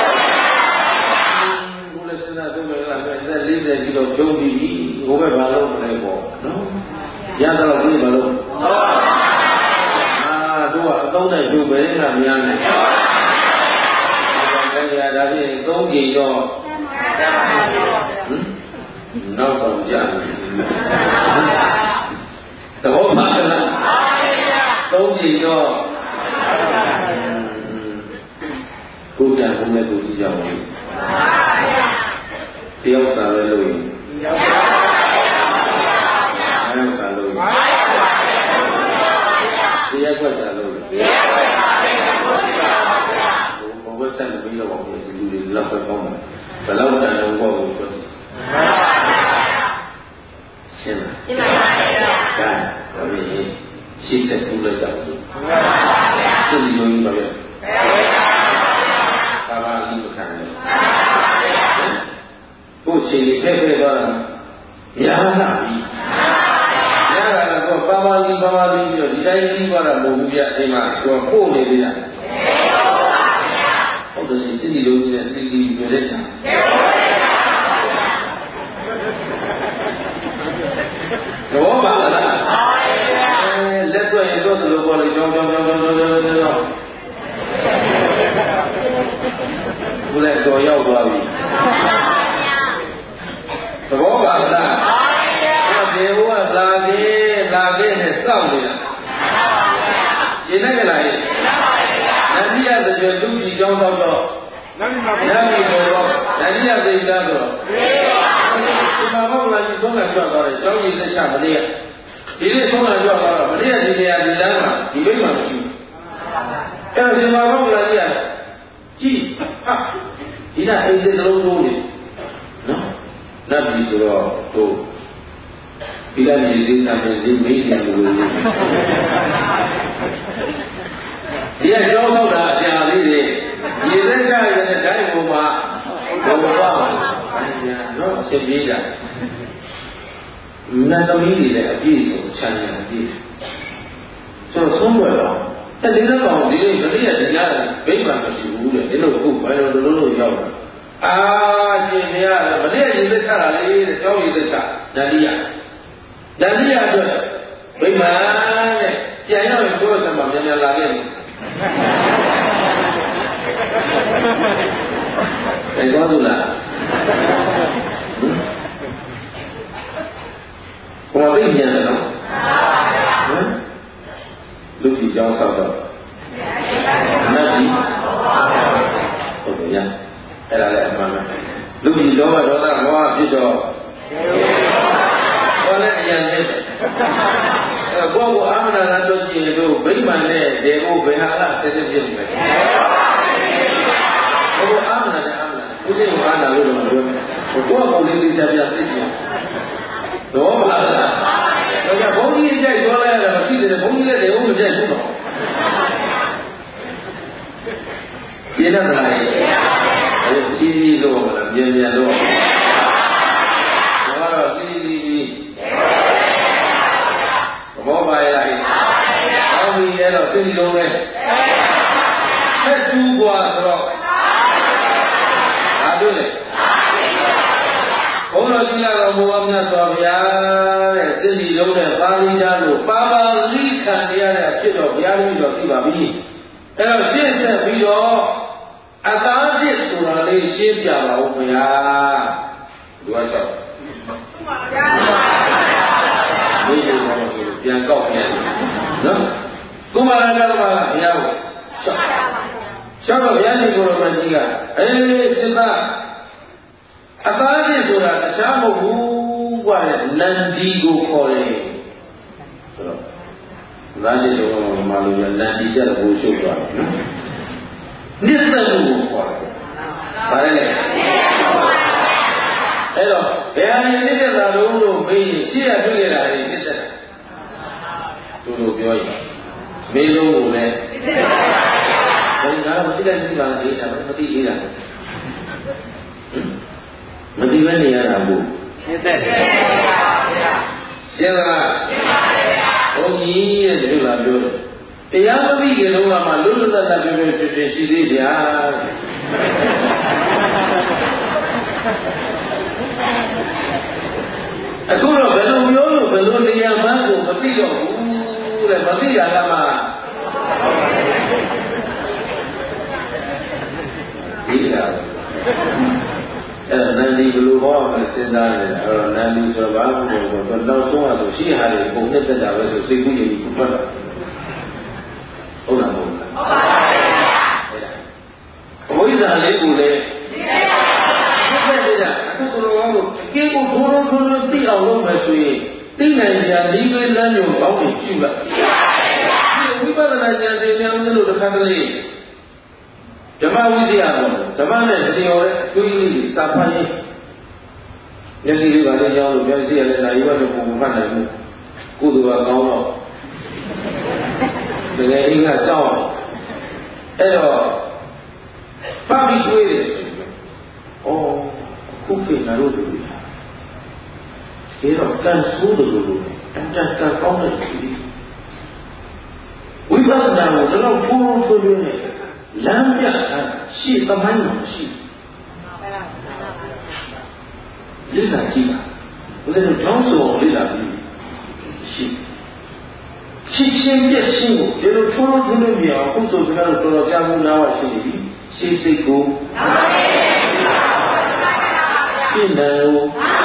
ဘုရားစနာတို့ကလည်း၄၀ကီလိုဖြုံးပြီးဟိုဘက်ဘာလို့မလဲပေါ့နော်ရတော့ဒီဘာလို့တို့ကအသုံးနဲ့ကျုပ်ပဲကများနေတယ်။ဒါကြရတာဖြင့်သုံးကြိမ်တော့ဟမ်နောက်တော့ကြာတယ်။သဘောမှန်လား။သုံးကြိမ်တော့ကိုယ်ကဘုမဲ့ကိုကြည့်ကြအောင်။တယောက်စားလဲလို့ရင်တယောက်စားလို့တရားကွက်တာလို့တရားကွက်ပါပဲဘုရားပါဗျာဘုဘဆက်ပြီးတော့ဒီလူတွေလောက်ပဲပေါင်းတယ်ဘယ်လောက်တန်တော့ဘောကိုဆိုမှန်ပါဗျာရှင်းလားရှင်းပါပါဗျာဒါဒါပြီးရှင်းချက်ကူလိုက်ကြတယ်မှန်ပါဗျာသူယုံကြည်ပါဗျာဘာသာလိမခံတယ်မှန်ပါဗျာကိုယ်ချိန်ဖဲ့ဖဲ့သွားတာများလာပြီရတာကတော့ပါပါလိပါပါလိပြီးတော့ဒီတိုင်းကြီးသွားတာမဟုတ်ဘူးပြအိမ်မှာကိုပို့နေပြီလားဟုတ်တယ်စိတ်ဒီလိုကြီးနဲ့စိတ်ဒီပြတဲ့ချာတော့ပါလားလက်တွေ့ရင်တော့လိုပေါ်လေကြောင်းကြောင်းကြောင်းကြောင်းကြောင်းကြောင်းဘုလဲတော်ရောက်သွားပြီသဘောပါလားဒီဘုကလာခဲ့လာခဲ့နဲ့စောင့်နေတာရှင်းနေကြလားနန္ဒီယသကြလူကြီးကြောင်းတော့တော့နန္ဒီမနန္ဒီတော့နန္ဒီယသိတာတော့ဒီမှာဘောလာကြီးသုံးလာကြတော့တယ်ကျောင်းကြီးလက်ချမလေးဒီနေ့သုံးလာကြတော့မလေးဒီနေရာဒီလမ်းမှာဒီဘက်မှာမရှိဘူးအဲ့ဒီမှာဘောလာကြီးကကြည့်ဟာဒီကအိမ်တစ်လုံးလုံးနေနော်နတ်ပြည်ဆိုတော့တို့ဒီကနေ့ဒီနာမည်ဒီမေးတယ်လို့ဒီကကြောင်းတော့တာအကြာလေးတွေရေသက်ကြရတဲ့ဓာတ်ပုံမှာဘုရားပါနော်အရှင်ကြီးတာနတ်သမီးတွေလည်းအပြည့်စုံချမ်းသာအပြည့်ဆိုတော့ဆုံးွယ်တော့အဲ့ဒီတော့ဒီလိုမလေးရတရားဘိဗ္မာမရှိဘူးတဲ့ဒီလိုခုဘယ်လိုလိုလိုရောက်တာအာရှင်မရမလေးရေသက်ချတာလေးတဲ့ကြောင်းရေသက်ချဓာတိယဓာတိယအတွက်ဘိဗ္မာတဲ့ပြန်ရောက်ရင်ကိုယ့်ဆက်မှာမြန်မြန်လာခဲ့တယ်အဲ့တော့သူလားဟောသိမြန်တယ်နော်ဟမ်လူကြီးကြောင်းဆောက်တော့နတ်ကြီးဟုတ်တယ်ရအဲ့ဒါလည်းအမှန်ပဲလူကြီးလောဘဒေါသမောဟဖြစ်တော့ဟောလည်းအရင်နဲ့အဲ့ဘောကအာမနာလာတော့ကြည့်လို့ဗိမာန်နဲ့ဒေဘဘယ်ဟာကဆက်ဆက်ဖြစ်နေလဲဘောအာမနာနဲ့အာမနာဦးဇင်းကအာနာလို့တော့ပြောတယ်ဘောကဘုံလေးသိချပြသိချင်တော့ပါလားဒါကဘုံကြီးကြိုက်ပြောလိုက်ရတာမရှိတယ်ဘုံကြီးလည်းဒေဘမကြိုက်ဘူးတော့ရှင်းတယ်လားအဲ့ဒီကြီးလို့မလားမြန်မြန်လို့ဘာလို့စီစီဘောပါရည်အောင်းပြီးရတော့သိလုံးပဲဆက်တူกว่าဆိုတော့အားတို့လေဘုန်းတော်ကြီးကတော့ဘုရားမြတ်စွာဘုရားတဲ့စိတ်ကြီးလုံးနဲ့ပါဠိသားလို့ပါပါလိခံရတဲ့ဖြစ်တော့ဘုရားလုံးတော့သိပါပြီအဲ့တော့ရှင်းဆက်ပြီးတော့အသားဖြစ်ဆိုတာလေးရှင်းပြပါဦးဘုရားဒီကတော့ဒီလိုမျိုးပြန်ကောက်ပြန်နော်ကုမာရကတော့ပါဘုရားကိုရှောက်တော့ဘုရားရှင်ကိုယ်တော်ကြီးကအေးစိတ်အသားဖြစ်ဆိုတာတခြားမဟုတ်ဘူးကွာနန္ဒီကိုခေါ်တယ်ဆိုတော့ဒါကြည့်တော့မလို့ရနန္ဒီကျတော့ဘိုးရှုပ်သွားတယ်နော်နိစ္စကိုခေါ်တယ်ဘာလဲအဲ့တော့ဘယ်ဟာနေနေတဲ့သာလုံးလို့မေးရှေ့ရတွေ့ရတာတွေနေတဲ့သူတို့ပြောရင်မေးလို့ကိုလည်းဘယ်ကတော့မသိတဲ့ဒီပါလေးတာမသိသေးတာမသိဘဲနေရတာဘူးနေတဲ့ရှင်းလားဘုန်းကြီးရဲ့ဒီလိုလာပြောတယ်တရားမသိကြလုံးကမှလွတ်လွတ်လပ်လပ်ပြောပြောဖြစ်ဖြစ်ရှိသေးဗျာအခုတော့ဘယ်လိုမျိုးလို့ဘယ်လိုနေရာမှန်းကိုမသိတော့ဘူးတဲ့မသိရတာမှဒီလားအဲ့နန္ဒီဘယ်လိုဟောမှစဉ်းစားနေတယ်အဲ့တော့နန္ဒီဆိုဘာလို့လဲဆိုတော့နောက်ဆုံးအဆိုရှိဟာတွေပုံနဲ့တက်တာပဲဆိုစိတ်ကူးနေပြီပတ်တာဟုတ်လားမဟုတ်လားဟုတ်ပါဘူးဗျာဘုရားလေးကိုလည်းဒီနေ့ဒီကအခုတော်တော်အကေကိုဘိုးတော်ဘိုးတော်သိအောင်လုပ်မယ်ဆိုရင်သိနိုင်ကြဒီပဲလမ်းညွန်ကောင်းနေရှိပါဝိပဿနာဉာဏ်တွေများဦးလို့တစ်ခါတလေဓမ္မဝိဇ္ဇာပေါ့ဓမ္မနဲ့တရားရဲ့အကျိုးလေးတွေစာဖတ်ရင်မျက်စိလေးပါလေကြောင်းလို့မျက်စိရတဲ့နိုင်ရွက်တော့ပုံမှန်နိုင်မှုကုသိုလ်ကကောင်းတော့တကယ်အင်းကကြောက်အဲ့တော့ပါပြီးတွေးတယ်ဆိုရင်ဩခုခေတ်ငါတို့လူတွေဒီတော့ကန်ဆိုးတယ်လို့တန်တန်ကောင်းတယ်ရှိတယ်ဝဝိပဿနာကိုတော့ထိုးထိုးထိုးနဲ့လမ်းပြတာရှေ့သမိုင်းမှာရှိလိမ့်တာကြည့်ပါဘယ်လိုကြောင်းစုံလိမ့်တာပြီးရှိရှင်းရှင်းပြရှင်းကိုဒီလိုထိုးထိုးထိုးနဲ့မြင်အောင်ခုဆိုကျွန်တော်တို့တော်တော်ကြားမှုနားဝရှိနေပြီရှင်းစိတ်ကိုရှင်းတယ်ကို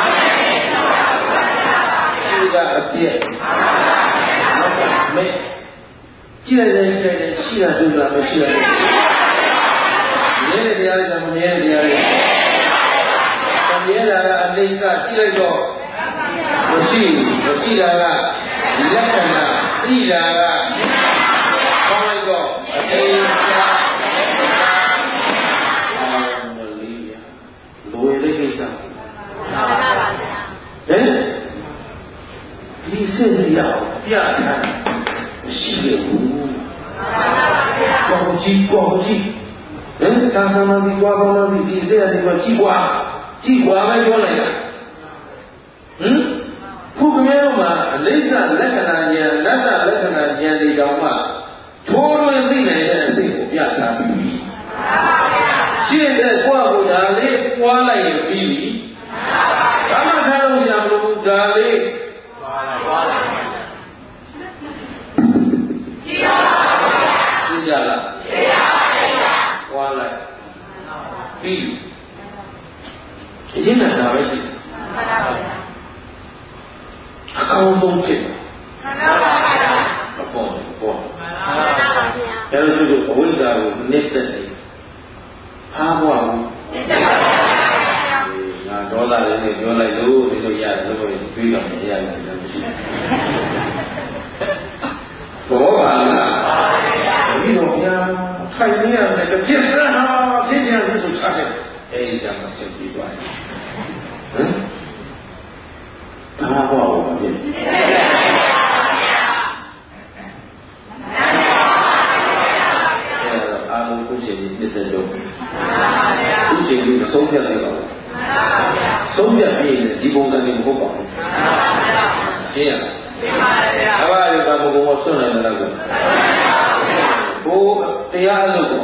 ရှင်းကအပြည့်မဲကြည့်လိုက်တယ်ကြည့်လိုက်တယ်ရှိတာတွေ့တာမရှိတာမြဲတဲ့တရားတွေကမမြဲတဲ့တရားတွေမမြဲတာကအနိစ္စကြည့်လိုက်တော့မရှိမရှိတာကလက္ခဏာသိတာကကောင်းလိုက်တော့အတိအကျအာမလီယာလိုရတဲ့ကိစ္စဟမ်ဒီစိတ်တရားပြတာမရှိဘူးကောင်းကြည့်ကောင်းကြည့်ဟမ်သာသမန်ဒီကွာကောင်းလို့ဒီစိတ်ရတယ်ကကြည့်ကွာကြည့်ကွာပဲပြောလိုက်တာဟမ်ခုကမဲတော့မှာအလိစ္ဆလက္ခဏာဉာဏ်လက်သလက္ခဏာဉာဏ်တွေတောင်မှထိုးလွင်သိနိုင်တဲ့အစိတ်ကိုပြထားပြီးပြီရှိတဲ့ကွာကိုဒါလေးပွားလိုက်ရင်ပြီးပြီဘာမှထားလို့ရမလို့ဒါလေးပွားလိုက်ကြည့်ပါကြည့်ကြလားကြည့်ပါပွားလိုက်ပြီးအရင်ကဒါပဲရှိမှန်ပါပါအကောင်းဆုံးဖြစ်မှန်ပါပါအပေါ်ပေါ်မှန်ပါပါဗျာဒါလို့တို့အဝိဇ္ဇာကိုနစ်သက်နေအားဘွားဘူးနစ်သက်ပါဗျာငါဒေါသလေးနဲ့ပြောလိုက်လို့ဒီလိုရတယ်လို့တွေးတော့မရတယ်လည်းမရှိဘောပါလားဒီတော့ဗျာထိုင်နေရတယ်ပြည့်စမ်းဟာဖြစ်ရလို့ဆိုချတယ်အဲဒီကမှဆက်ပြီးသွားတယ်ဟမ်အားဘွားဘူးဖြစ်အားလုံးကိုရှင်ဒီနှစ်သက်တော့ကိုရှင်ဒီဆုံးဖြတ်လိုက်ပါဆုံးဖြတ်ပြီးရင်ဒီပုံစံမျိုးမဟုတ်ပါဘူးရှင်းရလားရှင်းပါဗျာဘာလို့ကဘုံဘုံဆွနိုင်မလားကိုဘိုးတရားအလုပ်ပေါ့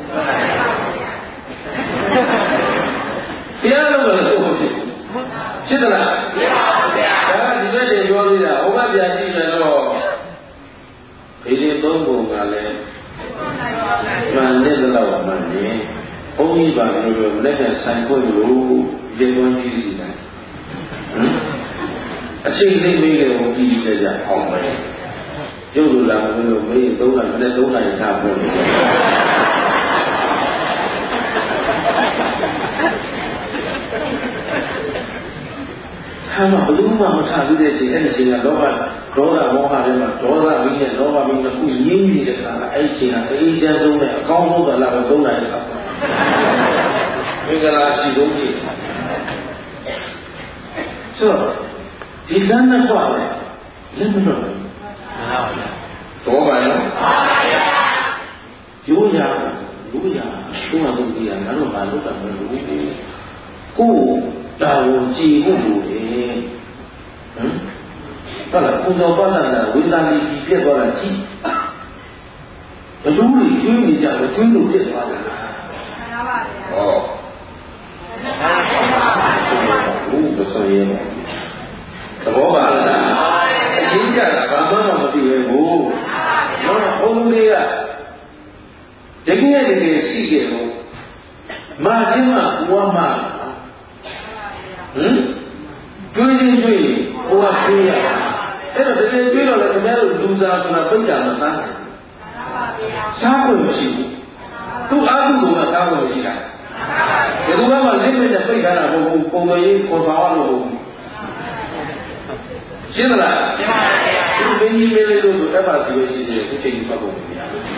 တရားအလုပ်လည်းဟုတ်ဖြစ်ဖြစ်သလားဖြစ်ပါဗျာဒါကဒီဘက်တွေပြောသေးတာဟိုဘက်ပြန်ကြည့်ရင်တော့ဒီဒီသုံးပုံကလည်းမှန်တဲ့လောက်မှန်တယ်ဘုန်းကြီးပါလို့လက်ကဆိုင်ခွင့်လို့ရေသွန်းကြည့်ကြည့်တယ်ဟမ်အချိန်လေးမေးတယ်ဘုန်းကြီးကြကြအောင်ပဲရုပ်လိုလာမလို့မေးသုံးနိုင်နဲ့သုံးနိုင်ထားဖို့ဟာမဘယ်သူမှမထားသေးတဲ့ချိန်အဲ့ဒီချိန်ကလောကဒေါသမောဟတွေမှာဒေါသမင်းနဲ့လောဘမင်းကခုရင်းနေတဲ့အခါအဲ့ဒီချိန်ကအေးချမ်းဆုံးနဲ့အကောင်းဆုံးကလာတော့သုံးနိုင်တဲ့အခါမင်္ဂလာရှိဆုံးချိန်ဆိုဒီလမ်းနဲ့တော့လက်မတော့ဘူးတော့ပါရောရိုးရရိုးရသုံးမှမသိရငါတို့ဘာလုပ်တာမလို့ကိုတာဝန်ကြည့်ဖို့လိုတယ်ဟမ်ဘာလဲကိုယ်တော်ပါလာဝိသတိကြီးပြတ်သွားတာကြည့်ဘလူးကြီးကျွေးနေကြတယ်ကျွေးလို့ပြတ်သွားတာမှန်ပါပါဗျာဟောဘူးဘယ်ဆိုရဲသဘောပါလားအရင်ကဘာမှမသိပဲဘူးတော့ဘုံလေးကတကယ်တကယ်ရှိခဲ့လို့မာခြင်းကဘဝမှာဟမ်တွေးရင်တွေးရင်ဘဝတွေးရအဲ့တော့တကယ်တွေးတော့လည်းခင်ဗျားတို့လူစားကပြကြမစားနိုင်စားဖို့မရှိဘူးသူအားသူကစားဖို့မရှိတာဘယ်သူမှလက်နဲ့ပိတ်ထားတာမဟုတ်ဘူးပုံတော်ရေးခေါ်သွားလို့ရှင်းလားရှင်းပါဗျာဒီမင်းကြီးမင်းလေးတို့ဆိုအဲ့ပါစီလို့ရှိတယ်ဒီချိန်ကြီးပတ်ဖို့မရဘူး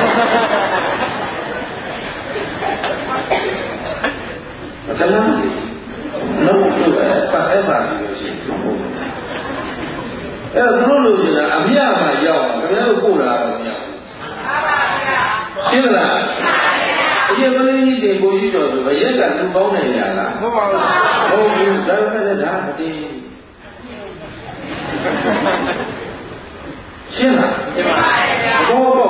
မတလားလုံးဝအဲ့ပါအဲ့ပါစီလို့ရှိတယ်ဟုတ်အဲ့တော့တို့လို့ရှိတာအမြတ်မှာရောက်အောင်ခင်ဗျားတို့ပို့လာတော့မရဘူးမှန်ပါဗျာရှင်းလားရှင်းပါဗျာအရင်ကလေးကြီးတင်ကိုကြီးတော်ဆိုဘရက်ကလူပေါင်းနေရလားဟုတ်ပါဘူးဟုတ်ဘူးဒါပေမဲ့ဒါမတည်ရှင်းလားရှင်းပါဗျာဘော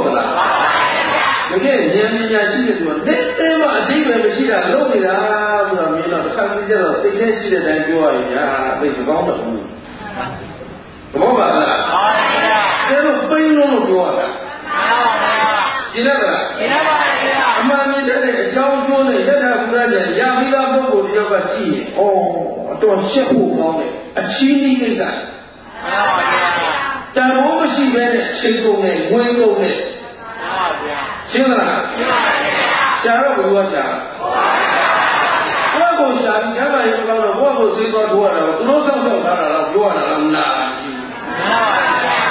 ပြောရရင်ဟာသိကောင်းတော့ဘူးဘောပါလားကျတော့ပိန်းလုံးလို့ပြောရတာရှင်းရလားရှင်းပါပါဗျာအမှန်မြင်တဲ့အကြောင်းကျိုးနဲ့ယထာဘုရားကျန်ရပြီးသားပုဂ္ဂိုလ်တယောက်ကကြည့်ရင်ဩအတော်ရှက်ဖို့ကောင်းတယ်အချီးကြီးကိစ္စမှန်ပါဗျာတန်ဖိုးမရှိဘဲနဲ့ချိန်ကုန်နဲ့ဝင်းကုန်နဲ့မှန်ပါဗျာရှင်းလားရှင်းပါပါဗျာရှားတော့ဘယ်လိုရှားဘုရားကိုရှားပြီးကျမ်းမာရေးကောင်းတော့ဘုရားကိုသိသွားတော့တာသူတို့ဆောက်ဆောက်ထားတာတော့ပြောရတာလားမနာဘူးမှန်ပါဗျာ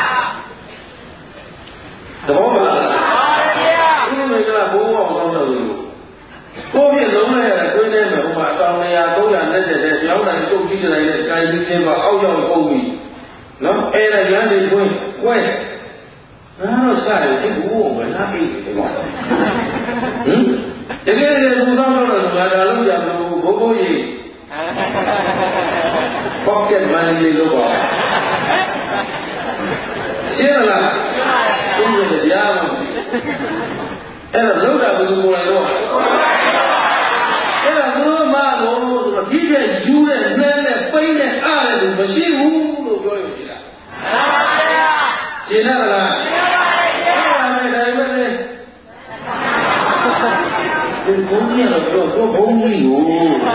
သဘောပါလားဒီလိုကဘိုးဘောင်းတော့လို့ကိုပြည့်လုံးလိုက်ရတာတွင်းထဲမှာဟိုမှာအတောင်နေရာသုံးရာနဲ့တဲ့ကြောင်းတိုင်းတုတ်ကြီးတိုင်းနဲ့ကိုင်ပြီးချင်းပါအောက်ရောက်ပုံပြီးနော်အဲ့ဒါရန်တွေတွင်းကွဲငါတော့စားတယ်ဒီဘိုးဘောင်းကလားအိတ်တယ်ကွာဟင်တကယ်တကယ်ဘုရားတော်တော်ငါဒါလုံးကြမလို့ဘိုးဘိုးကြီးပေါ့ကက်မန်လေးလို့ပါရှင်းလားရှင်းပါတယ်တရားမအဲ့တော့လုံးတာဘယ်လိုပေါ်လာတော့အဲ့တော့ဘုရားမလို့ဆိုတော့ဒီတဲ့ယူတဲ့နှဲနဲ့ပိန်းနဲ့အားတဲ့သူမရှိဘူးလို့ပြောရုံရှိတာမှန်ပါဗျာရှင်းလားလားရှင်းပါတယ်ဒါပေမဲ့ဒီဘုန်းကြီးကတော့တော့ဘုန်းကြီးကို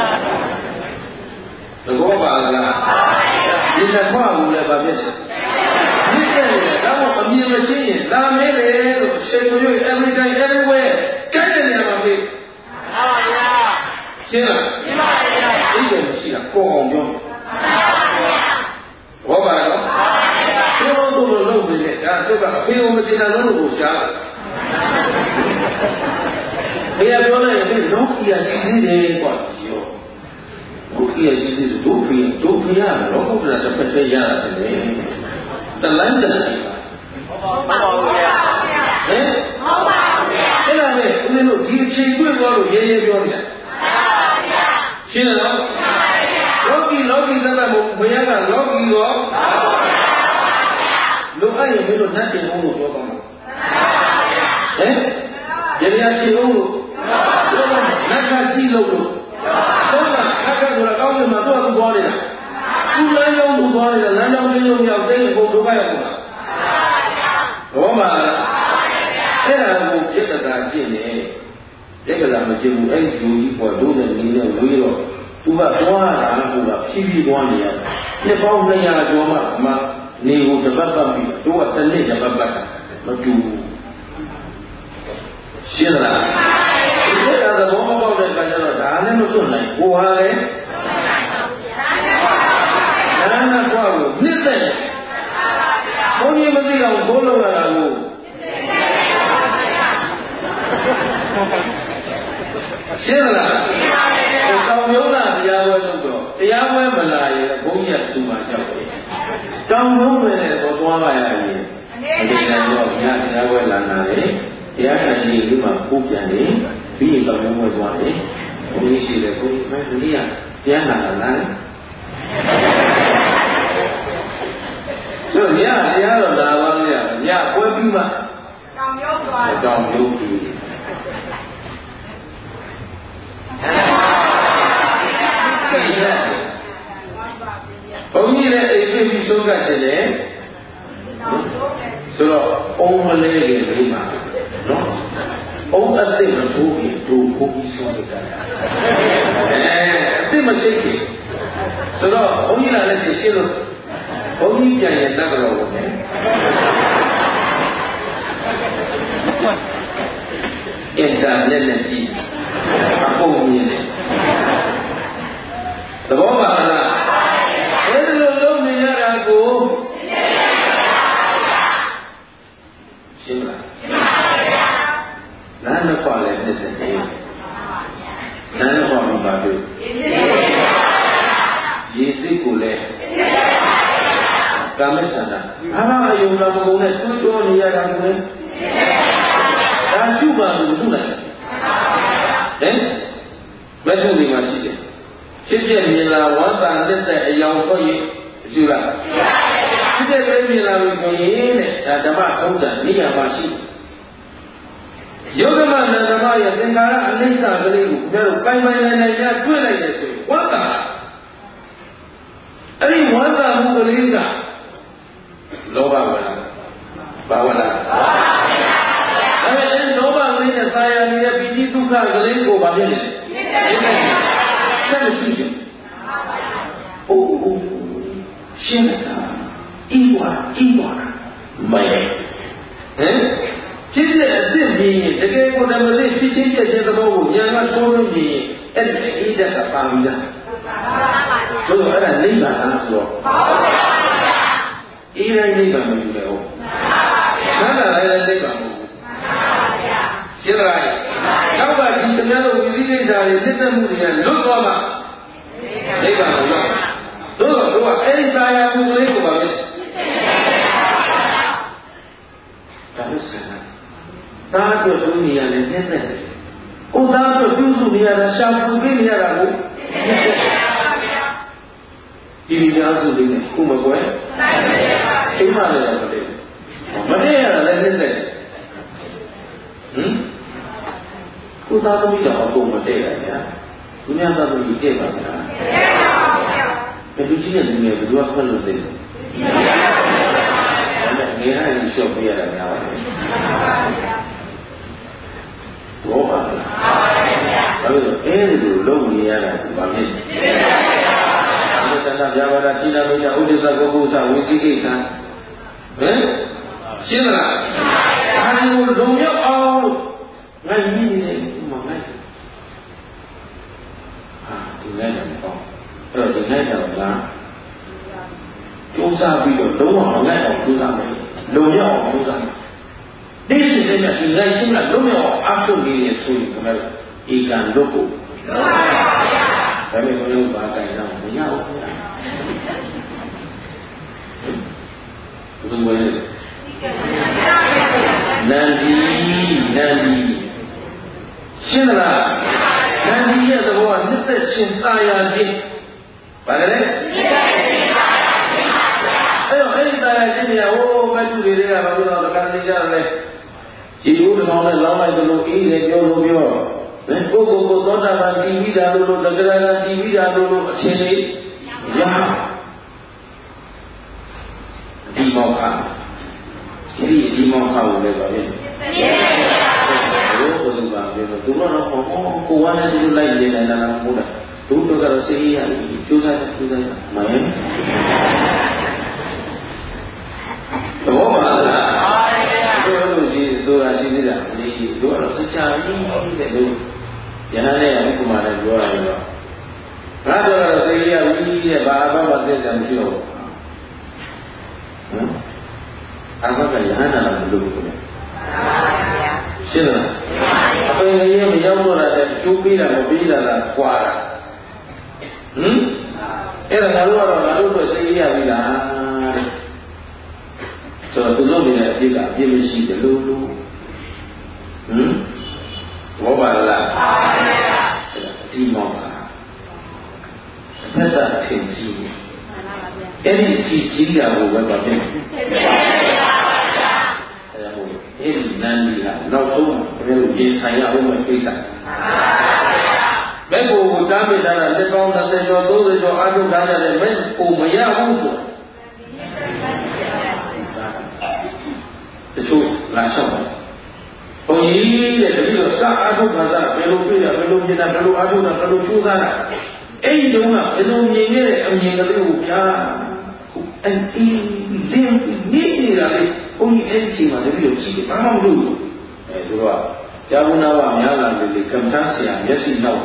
သဘောပါလားဒီတစ်ခွဘူးလည်းဗာဖြစ်တယ်ဒီတဲ့ဒါမှအမြင်မရှင်းရင်ဒါမဲလေလို့ချိန်မရွေး every time everywhere ကြိုက်တဲ့နေရာမှာဖြစ်မှန်ပါဗျာရှင်းလားရှင်းပါဗျာဒီလိုမရှိတာကိုအောင်ပြောမှန်ပါဗျာဘောပါတော့မှန်ပါဗျာတို့တို့လုံးနေတယ်ဒါသူကအဖေမတင်တာလုံးလို့ကိုရှားဘယ်ပြောလိုက်ရင်လောကီယာရှိသေးတယ်ကွာရောလောကီယာရှိသေးတယ်တို့ဖေးတို့ဖေးရတော့ဘုရားတစ်ဖက်တည်းရတယ်လေတလန်းတယ်ဟုတ်ပါဘူးဗျာဟင်ဟုတ်ပါဘူးဗျာအဲ့ဒါနဲ့ဦးဇင်းတို့ဒီအချိန်တွေ့သွားလို့ရေးရေးပြောနေတာမှန်ပါဗျာရှင်းလားမှန်ပါဗျာလောကီလောကီသတ္တမို့ဘုရားကလောကီရောဟုတ်ပါဗျာလူအဲ့ရင်မင်းတို့နတ်တင်ဖို့လို့ပြောပါမှာမှန်ပါဗျာဟင်ရရရှိအောင်လို့ပြောပါနတ်ကရှိလို့လို့တော့နတ်ကဆိုတာကောင်းတယ်မှာသူ့အကူသွားနေတာသူ့လမ်းကြောင်းသူသွားနေတာလမ်းကြောင်းလေးလုံးရောက်တဲ့ဘုံဒုက္ခရောက်မှာဘောမှာအဲ့ဒါကိုပြစ်တာကျင့်နေပြစ်တာမကျင့်ဘူးအဲ့ဒီလူကြီးပေါ်တို့နဲ့နေနဲ့ဝေးတော့သူကသွားတာကဖြည်းဖြည်းသွားနေရနှစ်ပေါင်းနှစ်ရာကျော်မှမှနေကိုတပတ်ပတ်ပြီးတို့ကတစ်နှစ်တပတ်ပတ်မတူဘူးရှင်းလားဒီကသဘောမပေါက်တဲ့အခါကျတော့ဒါလည်းမစွန့်နိုင်ကိုဟာလေဒါနဲ့တော့ကိုနှစ်သက်ဘုန်းကြီးမသိအောင်ဘိုးလုံးရတာကိုရှင်းလားတောင်မျိုးလာတရားဝဲလို့တော့တရားဝဲမလာရင်ဘုန်းကြီးကသူ့မှာကြောက်တယ်တောင်မျိုးပဲနဲ့တော့သွားပါရရင်အနေနဲ့တော့ဘုရားတရားဝဲလာနာတယ်တရားခံကြီးဒီမှာပို့ပြန်တယ်ပြီးရင်တော့ဝဲသွားတယ်ဘုန်းကြီးရှိတယ်ဘုန်းကြီးမင်းကြီးကတရားနာလာလားတို့ညတရားတော့လာပါလေညပွဲပြီးမှတောင်မျိုးသွားတောင်မျိုးကြီးဘုန်းကြီးလည်းအိမ်ပြပြီးဆုံးကတ်တယ်ဆိုတော့အုံးမလေးတွေဒီမှာနော်အုံးအသိမထိုးပြီးတို့ဘုန်းကြီးဆုံးကြတာအဲအသိမရှိဘူးဆိုတော့ဘုန်းကြီးလည်းရှင်းလို့ဘုန်းကြီးပြန်ရင်တတ်တော်ဝင်တယ်အင်တာနက်နဲ့ကြည့်အကုန်မြင်တယ်သဘောပါလားအဲ့ဒီလိုလုပ်နေရတာကိုရှင်းလားရှင်းပါဗျာနားနှစ်ခွလည်းနှစ်သက်တယ်နားနှစ်ခွမှာပါပြီရေစိတ်ကိုလည်းကာမစန္ဒအာမအယုံတော်မကုန်နဲ့တွန်းတွန်းနေရတာကိုလည်းဒါရှုပါလို့ရှုနိုင်တယ်ဟင်မထုံဒီမှာရှိတယ်ဖြစ်ပြမြင်လာဝမ်းသာလက်သက်အယောင်ဆိုရင်ရှုလားဖြစ်ပြပဲမြင်လာလို့ဆိုရင်တဲ့ဒါဓမ္မထုံးတာနေရာမှာရှိယောဂမနန္ဒမရဲ့သင်္ခါရအနိစ္စကလေးကိုကျွန်တော်ပိုင်ပိုင်နိုင်နိုင်တွေ့လိုက်တယ်ဆိုရင်ဝမ်းသာတ်တာမှုကလေးကလောဘဝလားဘာဝလားဒါပေမဲ့လောဘကလေးနဲ့သာယာနေတဲ့ပိဋိဒုက္ခကလေးကိုဘာဖြစ်လဲဆက်မရှိဘူးအိုးရှင်းတာဤဝါဤဝါမိုင်ဟင်ဖြစ်တဲ့အစ်စ်မြင်ရင်တကယ်ကိုယ်တည်းမသိဖြစ်ချင်းပြည့်တဲ့သဘောကိုဉာဏ်ကသိုးလို့မြင်ရင်အဲ့ဒီအိဒတ်ကပါပြီးသားဆိုတော့အဲ့ဒါနိဗ္ဗာန်လားဆိုတော့အေးတိုင်းနိဗ္ဗာန်မယူလေဟုတ်မှန်ပါဗျာမှန်တာလည်းနိဗ္ဗာန်မဟုတ်ဘူးမှန်ပါဗျာရှင်းလားနောက်ကဒီတရားတော်ဝိသိကိစ္စတွေသိတဲ့မှုတွေကလွတ်သွားမှနိဗ္ဗာန်ကိုရောက်တို့တော့တို့ကအဲ့ဒီသာယာမှုကလေးကိုပါပဲဒါလို့ဆန္ဒသားတို့သူနေရာနဲ့နဲ့တဲ့ကိုသားတို့ပြုစုနေရတာရှာဖွေပေးနေရတာကိုဒီတရားစုတွေနဲ့ကိုမကွယ်အိမ်မှာလည်းမတည့်မတည့်ရတာလည်းနဲ့တဲ့ဟင်ကိုသားသမီးတော့ကိုမတည့်ရဗျာသူများသားသမီးတည့်ပါဗျာဘယ်လိုကြီးနဲ့ဒီနေ့ဘယ်လိုဖတ်လို့သိလဲငယ်ရည်လျှော့ပြရတာများပါလေဘောပါလားဘာလို့အဲ့ဒီလိုလုံးနေရတာဘာဖြစ်လဲသန္တာဗျာပါဒသီလမိတ်ဥဒိစ္စကောကုသဝိသိကိစ္စဟင်ရှင်းလားဒါကိုလုံးရောက်အောင်ငါကြီးနေတယ်ဥမာလိုက်ဟာဒီလိုက်တယ်ပေါ့အဲ့တော့ဒီလိုက်တော့လားကျိုးစားပြီးတော့လုံးဝမလိုက်အောင်ကျိုးစားမယ်လုံရောက်အောင်ကျိုးစားမယ်ဒီစိတ်နဲ့ဒီလိုက်ရှင်းတာလုံရောက်အောင်အဆုပ်နေရဆိုရင်ခင်ဗျာဧကံလို့ကိုမှန်ပါဗျာဒါပေမဲ့ဘယ်လိုပါကြိုင်တော့မရဘူးခင်ဗျာဘယ်လိုလဲနန္ဒီနန္ဒီရှင်းလားနန္ဒီရဲ့သဘောကနှစ်သက်ရှင်သာယာခြင်းဘာလဲနှစ်သက်ရှင်သာယာခြင်းပါဗျာအဲ့တော့အဲ့ဒီသာယာခြင်းတွေကဟိုမတ်တူတွေကဘာလို့တော့ကံနေကြလဲဒီဥဒ္ဒေကောင်နဲ့လောင်းလိုက်သလိုအေးတယ်ပြောလို့ပြောဘယ်ကိုကိုကိုသောတာပန်တည်ပြီးတာလို့လို့တက္ကရာတည်ပြီးတာလို့လို့အချင်းလေးရဒီမောခဒီဒီမောခကိုလည်းပါပဲဘုရားဘုရားပါပြောတော့သူကတော့ဟောကိုဝါနဲ့သူလိုက်နေတယ်လားမဟုတ်တာသူတို့ကတော့စိတ်ရည်ကျိုးစားတယ်ကျိုးစားတယ်မယင်တော့ပါလားတို့လို့ရှိဆိုတာရှိသေးတာဒီတို့ကတော့စချာပြီးတဲ့လို့ယဟန်နဲ့ဥပမာနဲ့ပြောရရင်တော့ငါတို့ကတော့စိတ်ရည်တဲ့ဘာဘာမှသိကြမရှိတော့ဘူးဟမ်အဘကယဟန်နာမလို့ဘူးလေရှင်းလားအပင်ကြီးမရောက်တော့တဲ့ကျိုးပေးတာမပေးတာလားကွာတာဟမ်အဲ့ဒါငါတို့ကတော့ငါတို့တော့စိတ်ရပြီလားတဲ့ဆိုတော့သူတို့နေတဲ့အပြစ်ကအပြစ်မရှိတယ်လို့လို့ဟမ်ဘောပါလားပါပါဗျာအဲ့ဒါဒီမောင်ကအသက်တာအချင်းကြီးအဲ့ဒီအချင်းကြီးတာကိုပဲပါပြန်အဲ့ဒါမို့အဲ့ဒီနန်းကြီးကနောက်ဆုံးဘယ်လိုပြင်ဆိုင်ရအောင်မသိစားမဲ့ကိုတားမိတာကလက်ပေါင်း၂၀ကျော်၃၀ကျော်အားထုတ်ထားကြတယ်မဲ့ကိုမရဘူးဆိုတချို့လာလျှောက်တယ်ဘုန်းကြီးတဲ့တတိတော့စအားထုတ်တာစဘယ်လိုပြရဘယ်လိုမြင်တာဘယ်လိုအားထုတ်တာဘယ်လိုကျိုးစားတာအဲ့ဒီတုန်းကဘယ်လိုမြင်ခဲ့တဲ့အမြင်ကလေးကိုဗျာအဲ့ဒီလင်းနေနေတာလေဘုန်းကြီးအဲ့ဒီချိန်မှာတတိတော့ကြည့်တယ်ဘာမှမလုပ်ဘူးအဲသူကကြာဘူးနာဝများလာတယ်လေကမ္ဘာဆရာမျက်စိနောက်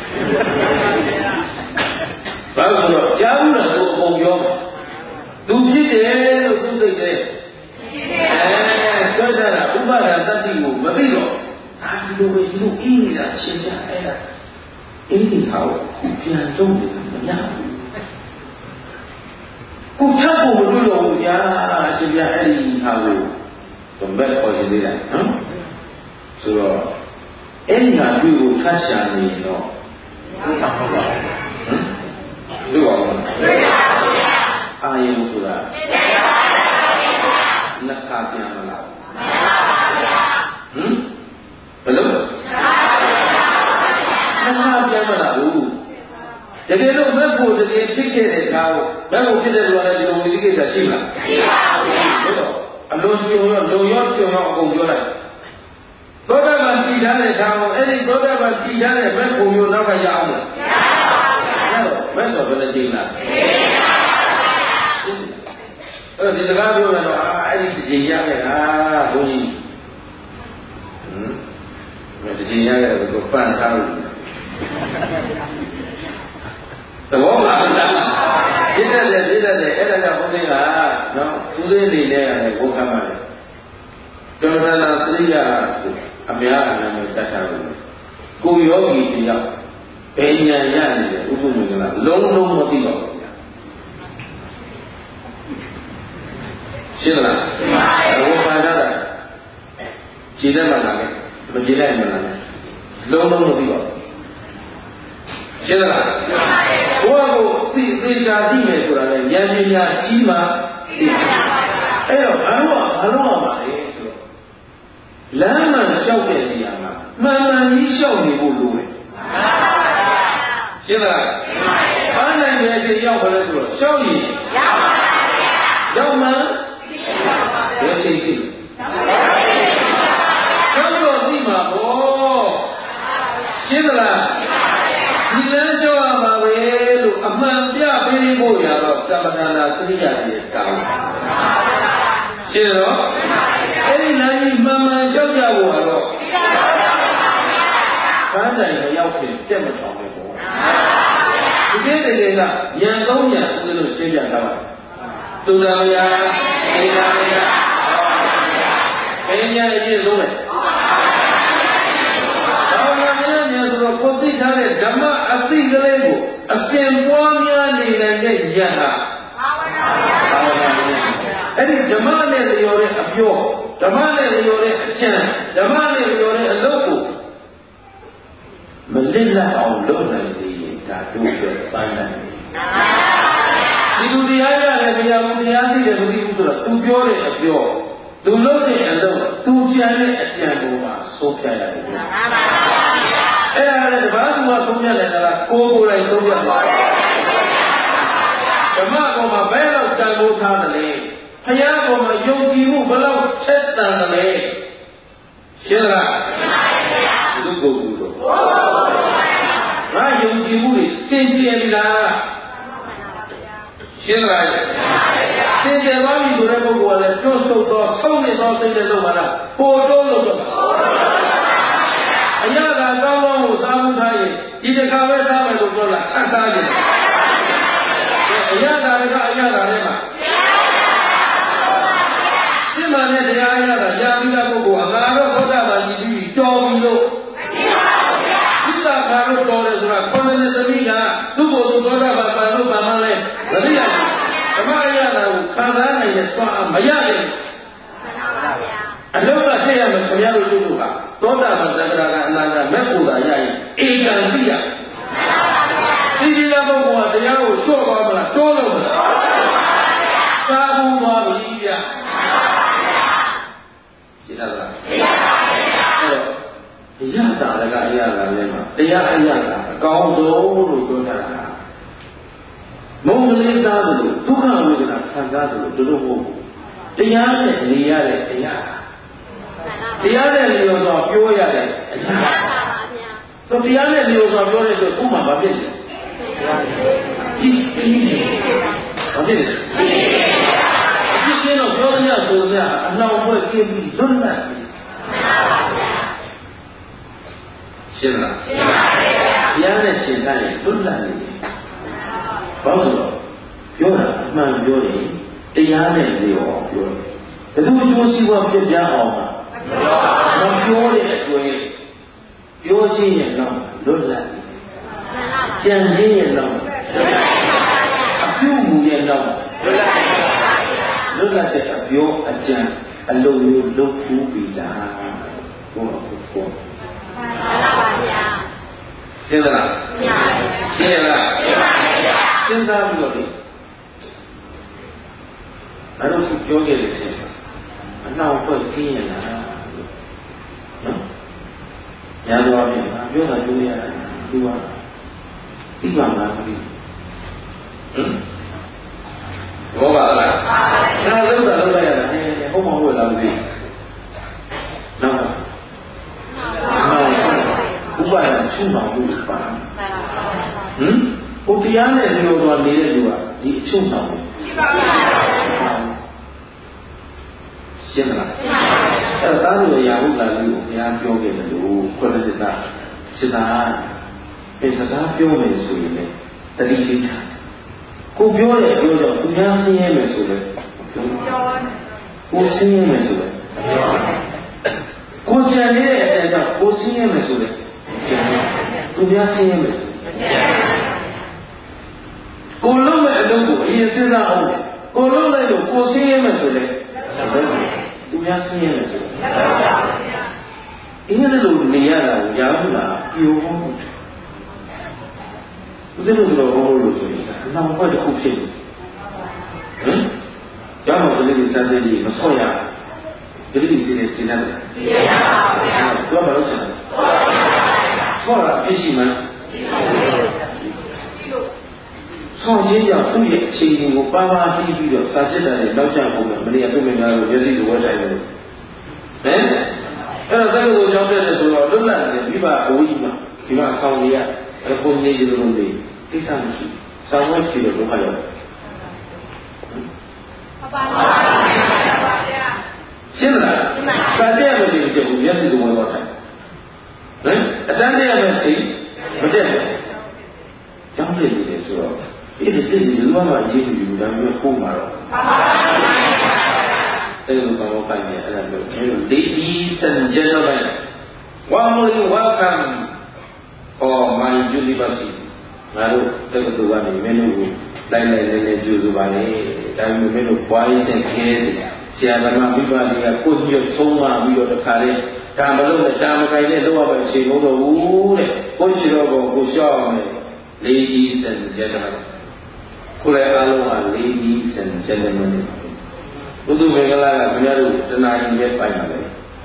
ဘာလို့လဲကြာဘူးလားကိုအကုန်ပြောသူဖြစ်တယ်လို့သူစိတ်တယ်အဲပြောကြတာဥပါဒတတ္တိကိုမသိတော့အာဒီလိုပဲဒီလိုအင်းနေတာရှင်းပြအဲ့ဒါအင်းဒီဟာကိုပြန်တော့မရဘူးကိုထပ်ဖို့မလို့တော့ဘူးညာရှင်းပြအဲ့ဒီဟာကိုဘယ်ဘက်ပေါ်နေလဲနော်ဆိုတော့အဲ့ဒီဟာတွေ့ကိုထပ်ရှာနေတော့ဟုတ်ပါဘူးဟမ်တွေ့ပါဦးတွေ့ပါဘူးဗျာအာယုဆိုတာလက်ခါပြန်မလားမှန်ပါဗျာဟမ်ဘယ်လိုလက်ခါပြန်မလားဘူးတတကယ်လို့မဲ့ဖို့တကယ်ဖြစ်ခဲ့တဲ့ဒါကိုမဲ့ဖို့ဖြစ်တဲ့လူကလည်းဒီလိုဝိသိကိစ္စရှိမှာရှိပါဘူးဟုတ်တော့အလုံးကျုံရောလုံရောကျုံရောအကုန်ပြောလိုက်သောတာပန်တည်ထားတဲ့ဒါကိုအဲ့ဒီသောတာပန်တည်ထားတဲ့မဲ့ဖို့မျိုးနောက်ကရအောင်လားရပါဘူးမဲ့ဆိုဘယ်နဲ့ကြည့်လားအဲ့ဒီစကားပြောရတော့အာအဲ့ဒီကြည်ရခဲ့တာဘုန်းကြီးဟမ်ဒီကြည်ရခဲ့တော့ကိုပန့်ထားလို့သဘောပါလားဒီတဲ့တဲ့ဒီတဲ့တဲ့အဲ့ဒါကြောင့်ဘုန်းကြီးကနော်သူသေးနေလဲရတယ်ဘုရားမှာကျော်ရလာစရိယအများအနာနဲ့တတ်ထားလို့ကိုယောဂီတယောက်ဘယ်ဉာဏ်ရနေလဲဥပ္ပမင်္ဂလာလုံးလုံးမသိပါဘူးရှင်းလားရှင်းပါပြီဘုရားတာကြည်တယ်မလားမကြည်လိုက်မလားလုံးလုံးမသိပါဘူးရှင်းလားရှင်းပါပြီဘုရားကိုသိသိချာသိမယ်ဆိုတာလေဉာဏ်ပညာကြီးမှသိပါပါအဲ့တော့ဘာလို့ဘာလို့ရမှာလဲဆိုတော့လမ်းမှန်လျှောက်တဲ့နေရာမှာမှန်မှန်ကြီးလျှောက်နေဖို့လိုတယ်ရှင်းလားရှင်းပါပြီအားနိုင်တဲ့အချိန်ရောက်ပါလဲဆိုတော့လျှောက်ရင်ရောက်ပါပါရောက်မှဘယ်ချိန်သိကျောင်းတော်သိမှာပေါ့ရှင်းသလားဒီလမ်းလျှောက်ရမှာပဲလို့အမှန်ပြပေးဖို့ရတော့ကမ္မထာနာစရိယကြီးတောင်းရှင်းတော့အဲ့ဒီလမ်းကြီးမှန်မှန်လျှောက်ကြဖို့ကတော့ဘာတိုင်မရောက်ခင်တက်မတော်ပဲပေါ့ဒီကိစ္စတွေကဉာဏ်သုံးဉာဏ်ဦးလို့ရှင်းပြထားပါသုဒ္ဓမယသေနာမယဘယ်ဉာဏ်အရှိဆုံးလဲဘာဝနာဉာဏ်ဉာဏ်ဆိုတော့ကိုသိထားတဲ့ဓမ္မအသိကလေးကိုအစဉ်ပွားများနေနိုင်တဲ့ဉာဏ်ဟာဘာဝနာဉာဏ်ဘာဝနာဉာဏ်အဲ့ဒီဓမ္မနဲ့လျော်တဲ့အပြောဓမ္မနဲ့လျော်တဲ့အကျင့်ဓမ္မနဲ့လျော်တဲ့အလုပ်ကိုမလစ်လပ်အောင်လုပ်နိုင်သေးရင်ဒါတို့ပဲပန်းနိုင်တယ်ဒီလူတရားရတယ်တရားဘူးတရားသိတယ်မသိဘူးဆိုတော့သူပြောတဲ့အပြောသူလုပ်တဲ့အလုပ်သူကြံတဲ့အကြံကိုမှဆုံးဖြတ်ရတယ်မှန်ပါပါအဲ့ဒါလည်းတပားသူကဆုံးဖြတ်တယ်လားကိုယ်ကိုယ်တိုင်ဆုံးဖြတ်ပါဓမ္မပေါ်မှာဘယ်လောက်တန်ဖိုးထားသလဲဘုရားပေါ်မှာယုံကြည်မှုဘယ်လောက်ထက်သန်သလဲရှင်းလားရှင်းပါဗျာသူကိုယ်ကိုယ်တော့ငါယုံကြည်မှုတွေစင်ကြယ်လားရှင်းလားစင်ကြယ်ပါပြီဆိုတဲ့ပုဂ္ဂိုလ်ကလည်းတွန့်ဆုတ်တော့ဆုံးနေတော့စိတ်နဲ့လုပ်ပါလားပို့တော့လို့တော့အရာကကောင်းကောင်းကိုစားမှုထားရင်ဒီတခါပဲစားမယ်လို့ပြောလားဆက်စားကြည့်အရာတာကအရာတာထဲမှာရှင်းပါနဲ့တရားအရာတာရှားပြီးတဲ့ပုဂ္ဂိုလ်ကငါတော့ခေါတာပါကြည့်ပြီးတော်ပြီလို့ဒီသာငါတို့တော်တယ်ဆိုတာခေါင်းနဲ့သမီးကသူ့ကိုယ်သူခေါတာပါပါလို့ပါမှလဲမသိရဘူးဓမ္မအရာတာကိုခံစားနိုင်ရဲ့သွားမရတယ်အလုံးကသိရမယ်ခင်ဗျားတို့တို့ကသောတာပန်သက္ကရာကအနာဂတ်မဲ့ကိုယ်သာရရင်အေကံသိရဒီဒီလာပုဂ္ဂိုလ်ကတရားကိုလျှော့သွားမလားတိုးလို့မလားသာဘူးသွားပြီဗျာရှင်းလားရှင်းပါပြီအဲ့တော့တရားတာလည်းကအရာတာလည်းမှာတရားအရာတာအကောင်းဆုံးလို့ပြောတာမုံလေးစားတယ်လို့ဒုက္ခဝေဒနာခံစားတယ်လို့တို့တို့ဟုတ်တရားနဲ့နေရတဲ့တရားတရားနဲ့လျော်စွာပြောရတဲ့အရာပါဗျာသူတရားနဲ့လျော်စွာပြောတဲ့အတွက်ဥပမာဘာဖြစ်လဲဒီဒီဘာဖြစ်လဲဒီကျင်းတော့ပြောရဆိုရအနှောင်ဖွဲ့ပြပြီးလွတ်လပ်ပြီရှင်းလားရှင်းပါပြီတရားနဲ့ရှင်းတိုင်းလွတ်လပ်နေတယ်ဘာလို့လဲပြောတာအမှန်ပြောရင်တရားနဲ့လျော်ပြောတယ်ဘယ်သူအကျိုးစီးပွားပြပြအောင်မှာမပြောတဲ့အတွက်ပြောချင်းရဲ့တော့လွတ်လပ်ကြံချင်းရဲ့တော့အပြုမူရဲ့တော့လွတ်လပ်တဲ့အပြောအကြံအလုံးမျိုးလုပ်ဖူးပြီလားဘုရားဘုရားမှန်ပါဗျာရှင်းလားရှင်းလားရှင်းပါဗျာရှင်းသားပြီးတော့လေအဲ့တော့သူပြောခဲ့တယ်အနောက်ဘက်ကြီးရလားနော်ညာတော်ပြန်ပြောတာပြောရတာသူကသိပါမလားဒီဟမ်ဘောပါလားဒါလုံးတာလုံးလိုက်ရတာဟဲ့ဟုတ်မဟုတ်လားမသိနောက်ကဥပါဒ်ချုံတော်ဘူးပါဟမ်ဟိုတရားနဲ့ပြောတော့နေတဲ့လူကဒီအချုံတော်ဘူးရှင်းမလားအဲ့တော့တားလို့ရာဟုတ်လားလို့ဘုရားပြောခဲ့တယ်လို့ခွင့်လက်တာစိတ်သားအဲစကားပြောမယ်ဆိုရင်လည်းတတိတိထားကိုပြောတယ်ပြောတော့သူများဆင်းရဲမယ်ဆိုလည်းပြောကိုဆင်းရဲမယ်ဆိုလည်းကိုကြံနေတဲ့အတိုင်းတော့ကိုဆင်းရဲမယ်ဆိုလည်းသူများဆင်းရဲမယ်ကိုလုံးမဲ့အလုပ်ကိုအရင်စဉ်းစားအောင်ကိုလုံးလိုက်လို့ကိုဆင်းရဲမယ်ဆိုလည်းသူများဆင်းရဲမယ်ဆိုအင်းလည်းလို့နေရတာကိုရဘူးလားပြောဖို့ဦးဇင်းတို့တော့ဟောလို့ဆိုရင်နောက်ဘက်တစ်ခုဖြစ်ဟမ်ကျောင်းတော်ကလေးတွေစတဲ့ကြီးမဆော့ရဒီလိုစီနေစီနေတယ်စီရပါဗျာတော့ဘာလို့ဆက်လဲဆော့ရပြရှိမှဆော့ခြင်းကြောင့်သူ့ရဲ့အခြေအနေကိုပါပါပြီးပြီးတော့စာစစ်တာနဲ့နောက်ကျပုံကမနေ့ကသူ့မိသားစုမျက်စိကိုဝတ်တိုင်းလို့ဟမ်အဲ့တော့တဲ့ကိုကြောင်းတဲ့ဆိုတော့လွတ်လပ်တယ်မိဘအဝိမှာဒီမှာဆောင်းရအကုန်နေကြလို့လေသိစားမရှိဆောင်းဝတ်ကြည့်လို့ဘာရောက်ပါပါပါဗျာရှင်းလားစာတဲ့မလို့ကြည့်ဘူးမျက်စိကိုဝတ်တော့တယ်ဟမ်အတန်းတဲ့မဲ့သိမတက်ဘူးကြောင်းတဲ့နေတယ်ဆိုတော့အဲ့ဒီတည်းဒီလိုမှအရေးကြီးဘူးဒါမျိုးကိုမှာတော့ပါပါအဲ့လိုကောပိုင်နေအဲ့ဒါလို့ ladies and gentlemen warmly welcome for my university ငါတို့တက္ကသိုလ်ကနေမင်းတို့ကိုလိုက်လိုက်နေနေကြိုးစားပါလေဒါမျိုးမင်းတို့ပွားရင်းနဲ့ခဲဆရာကမှမိဘတွေကကိုကြီးရဆုံးမပြီးတော့တခါလေးဒါမလို့နဲ့ဒါမကိုင်နဲ့တော့ပဲအချိန်မဟုတ်တော့ဘူးတဲ့ကိုရှိတော့ကိုကိုရှောက်အောင် ladies and gentlemen ကိုလည်းအားလုံးက ladies and gentlemen ဘုသူမင်္ဂလာကခင်ဗျားတို့တနာရင်ပဲပိုင်ပါလေ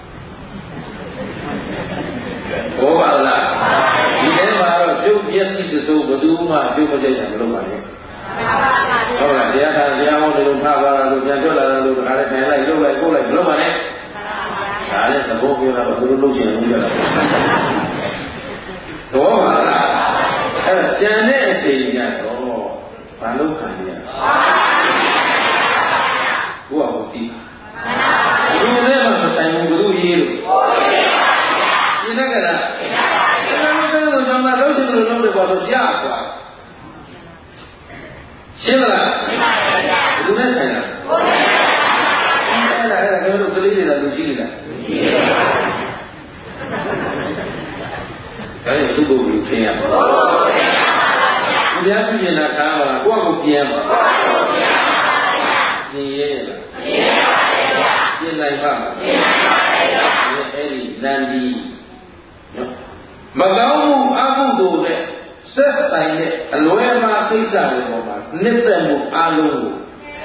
ဘောပါလားဒီထဲမှာတော့ကျုပ်မျက်စိတစိုးဘယ်သူမှကျုပ်မကြိုက်တာမလုပ်ပါနဲ့ဟုတ်လားတရားသာတရားဟောလို့ထားပါလားလို့ပြန်ထွက်လာတာလို့ဒါလည်းထိုင်လိုက်လုပ်လိုက်ကိုယ်လိုက်မလုပ်ပါနဲ့ဒါလည်းသဘောပြောတာတော့သူတို့လုပ်ချင်လို့ကြတာဘောပါလားအဲ့ကျန်တဲ့အချိန်ညတော့ဘာလို့ခံရလဲဘုရားကိုသိဒီလိုနဲ့မှဆိုင်ဘူးဘုရားရေးလို့ရှင်းတတ်ကြလားရှင်းပါပါဘုရားကျွန်တော်လုံးချင်လို့လုံးတယ်ပေါ့ဆိုကြကွာရှင်းမလားရှင်းပါပါဘုရားဘယ်လိုနဲ့ဆိုင်လားဘုရားအဲ့ဒါအဲ့ဒါကျွန်တော်တို့ကလေးတွေကလူကြီးနေတာလူကြီးပါဒါရဲ့သုဘုလူခင်ရပါဘုရားပြည့်နေတာထားပါလားကိုယ့်ကိုပြန်ပါကိုယ့်ကိုပြန်ပါနေရလားနေရပါလေဗျာပြင်နိုင်ပါပြင်နိုင်ပါလေဗျာအဲ့ဒီနန္ဒီမကောင်းမှုအမှုတို့နဲ့ဆက်ဆိုင်တဲ့အလွဲမှာကိစ္စတွေပေါ်မှာနှစ်သက်မှုအလုံးကို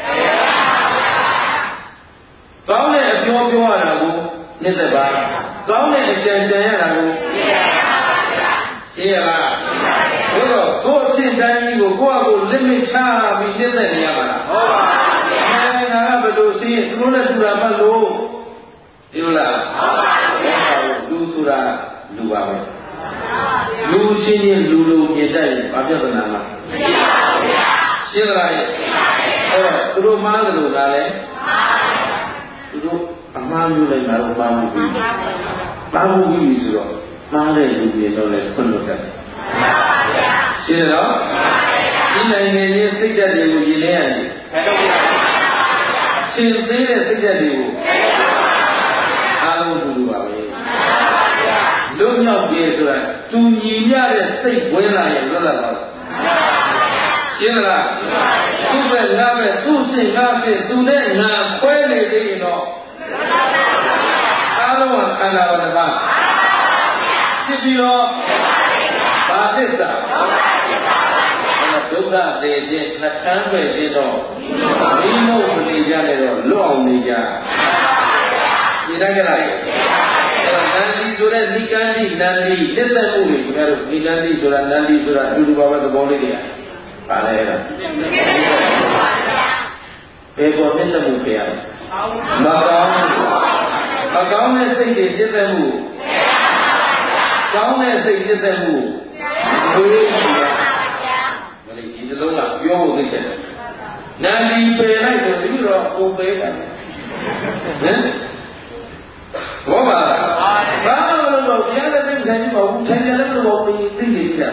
ကောင်းတဲ့အပြောပြောရတာကိုနှစ်သက်ပါကောင်းတဲ့အကြံကြံရတာကိုရှင်းရလားဘုရားကိုယ်အစဉ်တိုင်းကြီးကိုကိုယ့်အကိုလက်မချပြီးနှစ်သက်နေရပါလားဟုတ်ပါဘူးငါကဘယ်လိုရှင်းသူတို့နဲ့တူတာမလို့ဒီလိုလားဟုတ်ပါဘူးလူဆိုတာလူပါပဲလူချင်းချင်းလူလူမြင်တတ်ရင်ဘာပြဿနာမှမရှိပါဘူးဗျာရှင်းလားရှင်းပါပြီအဲ့တော့သူတို့မှားတယ်လို့ကလည်းမှားပါဘူးသူတို့အမှားမျိုးလိုက်တာတော့မှားမှုပြီမှားမှုပြီဆိုတော့မှားတဲ့လူတွေတော့လည်းခွင့်လွှတ်တယ်မှန်ပါဗျာရှင်းတော့ဒီနိုင်ငံရဲ့စိတ်ဓာတ်တွေကိုရည်လဲရတယ်ခက်တော့ဗျာရှင်းသေးတဲ့စိတ်ဓာတ်တွေကိုအားလုံးတူတူပါပဲလွတ်မြောက်ပြီဆိုတာသူညီရတဲ့စိတ်ဝင်လာရင်လွတ်လာပါရှင်းလားသူ့ပဲငါပဲသူ့စိတ်ငါဖြစ်သူနဲ့ငါခွဲနေသေးရင်တော့အားလုံးကခန္ဓာပါတစ်ပါးဖြစ်ပြီးတော့ဘာသစ္စာဒုက္ခသေးခြင်းနှထမ်းပဲခြင်းတော့ဒီမို့မနေကြနဲ့တော့လွတ်အောင်နေကြဒီတိုင်းကြလားအဲ့ဒါနန္ဒီဆိုတဲ့နိကန္တိနန္ဒီလက်သက်မှုတွေခင်ဗျားတို့နိကန္တိဆိုတာနန္ဒီဆိုတာအတူတူပါပဲသဘောလေးတွေကပါလဲအဲ့ဒါဘယ်ပေါ်လက်သက်မှုခင်ဗျာမကောင်းမကောင်းတဲ့စိတ်တွေလက်သက်မှုကောင်းတဲ့စိတ်လက်သက်မှုဝေးနေတာမလေးဒီလုံးကပြောဖို့သိတယ်နန္ဒီပယ်လိုက်ဆိုပြီးတော့ကိုယ်ပယ်တယ်ဟမ်ဘောပါဘာလို့လို့ဘုရားလည်းသိဆိုင်ပါဘူးဆိုင်တယ်လည်းတော့ပြီးသိနေကြ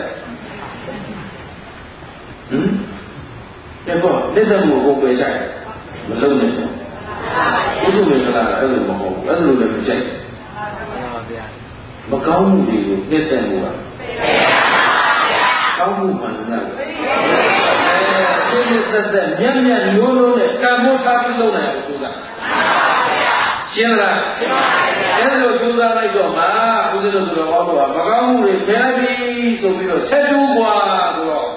ဟမ်ဒီကောလက်သက်မှုကိုပယ်ဆိုင်မလုံးနဲ့ဘုရားမင်္ဂလာအဲ့လိုမဟုတ်ဘူးအဲ့လိုလည်းမကြိုက်မကောင်းမှုတွေကိုနှစ်သက်မှုပါကောင်းမှုမှန်တယ်အဲဒီသက်သက်ညံ့ညံ့ရိုးရိုးနဲ့ကံမိုးထားပြီးလုပ်နိုင်အောင်ကြိုးစားရှင်းလားအဲ့လိုကြိုးစားလိုက်တော့မှဦးဇင်းတို့ဆိုတော့ဟောတော့မကောင်းမှုတွေဖယ်ပြီဆိုပြီးတော့ဆက်တူกว่าဆိုတော့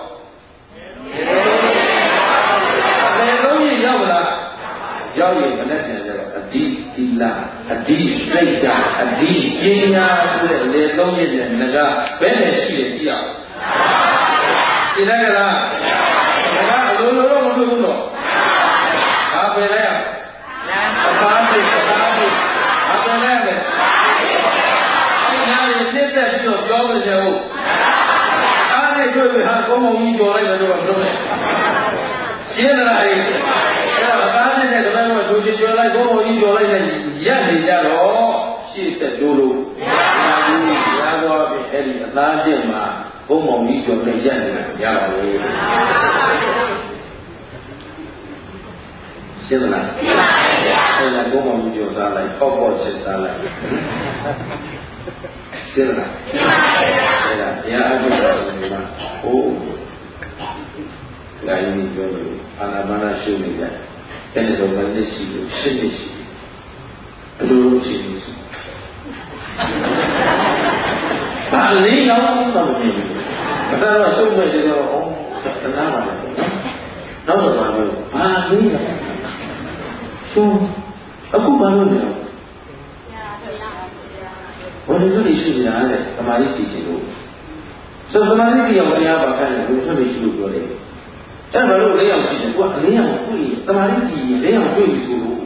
ဘယ်လုံးကြီးရောက်လားရောက်ရင်မနဲ့ပြန်ကြတော့အဒီတိလာအဒီစိတ်ဓာတ်အဒီပညာဆိုတဲ့လေလုံးကြီးနဲ့ငါဘယ်နဲ့ရှိတယ်ကြည့်အောင်ရှင်းတယ်လားငါအလိုလိုတော့မလုပ်ဘူးတော့ဘာပဲလဲအပါးစိတ်အပါးစိတ်ဘာပဲလဲအဲ့ဒါလေးနှစ်သက်ပြီးတော့ပြောမကြဘူးအားနဲ့တွေ့ပြီးဟာကောင်းကောင်းကြီးကြော်လိုက်တယ်တော့မလုပ်နဲ့ရှင်းတယ်လားအဲ့ဒါအပါးစိတ်နဲ့တပည့်တော်တို့ကြော်လိုက်ကောင်းကောင်းကြီးကြော်လိုက်တဲ့ရက်နေကြတော့ရှေ့ဆက်တိုးလို့မရဘူးရတော့ပြီအဲ့ဒီအသားချင်းမှာဘုံမောင်ကြီးကြော်တဲ့ရက်နေရပါဘူးရှင်းလားရှင်းပါပြီဗျာအဲ့ဒါဘုံမောင်ကြီးကြော်စားလိုက်ပေါ့ပေါ့ချက်စားလိုက်ရှင်းလားရှင်းပါပြီဗျာအဲ့ဒါတရားအထုတ်တာဒီမှာဟိုလာရင်ပြောလို့အာနာပါနရှုနေကြတယ်အဲ့ဒါတော့မနစ်ရှိလို့ရှင်းနေရှိဘယ်လိုရှင်းနေရှိဘာလေးတော့တော့မမြင်ဘူးအဲ့ဒါတော့ရှုပ်မဲ့တယ်တော့ဩတနာပါလေနောက်တော့ဘာလို့ဘာလေးလဲရှုအခုဘာလို့လဲဘယ်လိုလဲရှိနေတာလဲသမာဓိတည်ခြင်းလို့ဆိုသမာဓိတည်အောင်တရားပါခိုင်းတယ်ဘယ်လိုလဲရှိလို့ပြောတယ်အဲ့ဘာလို့လေးအောင်ရှိတယ်ကိုကအလေးအောင်တွေ့သမာဓိတည်ရင်လေးအောင်တွေ့ပြီဆိုလို့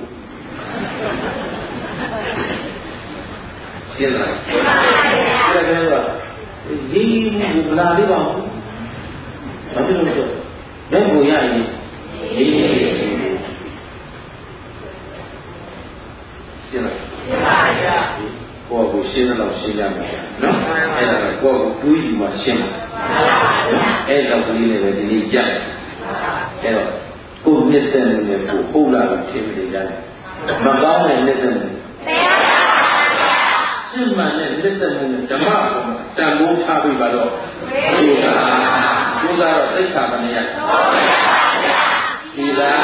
ရှင်းလားရှင်းပါပါဘုရားအဲ့ဒါကရေးဘူးမလားလေးပါဘူးဘာဖြစ်လို့ဆိုလက်ကိုရရင်ရေးရှင်းလားရှင်းပါဗျာကိုယ်ကိုရှင်းတော့ရှင်းရမှာနော်အဲ့ဒါကကိုယ်ကိုတွေးယူမှရှင်းမှာအဲ့တော့ကလေးနဲ့ပဲဒီနေ့ကြက်အဲ့တော့ကိုယ်မြစ်တဲ့နဲ့ကိုဟုတ်လာလို့ထင်နေကြတယ်မကောင်းတဲ့လက်တဲ့နဲ့ရှင်းမှန်တဲ့လက်တဲ့နဲ့ဓမ္မကိုတန်ဖိုးထားပြီးပါတော့ကျိုးစားကျိုးစားတော့သိက္ခာမနေရဒီလား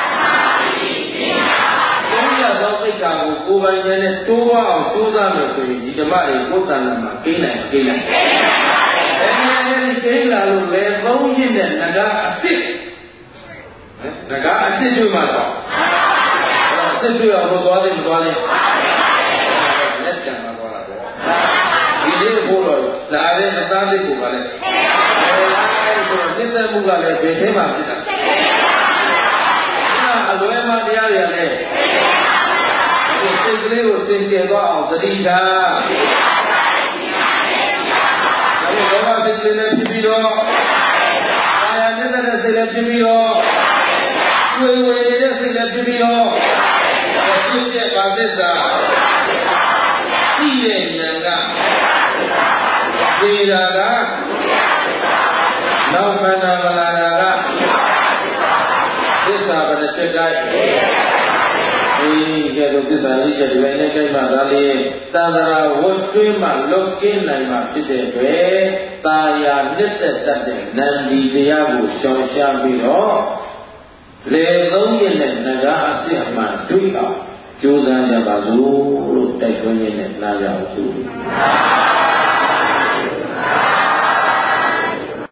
သိက္ခာကိုကိုယ်ပိုင်နဲ့တိုးဝအောင်ကြိုးစားလို့ဆိုရင်ဒီဓမ္မတွေကိုယ်တဏ္ဍာမှာကိန်းနိုင်ကိန်းနိုင်အဲဒီကိန်းလာလို့လေသုံးရင်းနဲ့ငကားအစ်စ်ငကားအစ်စ်တွေ့မှာတော့အစ်စ်တွေ့အောင်လို့သွားတယ်မသွားနဲ့လက်ကြံမှာသွားတာပေါ့ဒီလေးကိုတော့လာတဲ့အသားလေးကိုကလည်းအဲဒီဆိုတော့စိတ်သက်မှုကလည်းဘယ်ထဲမှာဖြစ်တာအလွယ်မှတရားတွေလည်းစိတ်ကလေးကိုသင်ကျေသွားအောင်သတိထားအဲဒီလောဘစိတ်ကလေးနဲ့ဖြစ်ပြီးတော့အာရနေတဲ့စိတ်နဲ့ဖြစ်ပြီးတော့ဝေဝေနေတဲ့စိတ်နဲ့ဖြစ်ပြီးတော့ဖြစ်တဲ့ပါသစ္စာသိတဲ့ဉာဏ်ကသိတာကနောက်ခန္ဓာမလာတာကသစ္စာဘယ်နှချက်တိုင်းဒီကဲတော့သစ္စာလေးချက်ဒီပိုင်းနဲ့ကြိုက်မှသာလေသာသနာဝတ်ကျွေးမှလွတ်ကင်းနိုင်မှဖြစ်တဲ့အတွက်တာယာနှစ်သက်တတ်တဲ့နန္ဒီတရားကိုရှောင်ရှားပြီးတော့လေသုံးရနဲ့ငကားအစစ်အမှန်တွေ့အောင်ကြိုးစားကြပါစို့လို့တိုက်တွန်းရင်းနဲ့နားရအောင်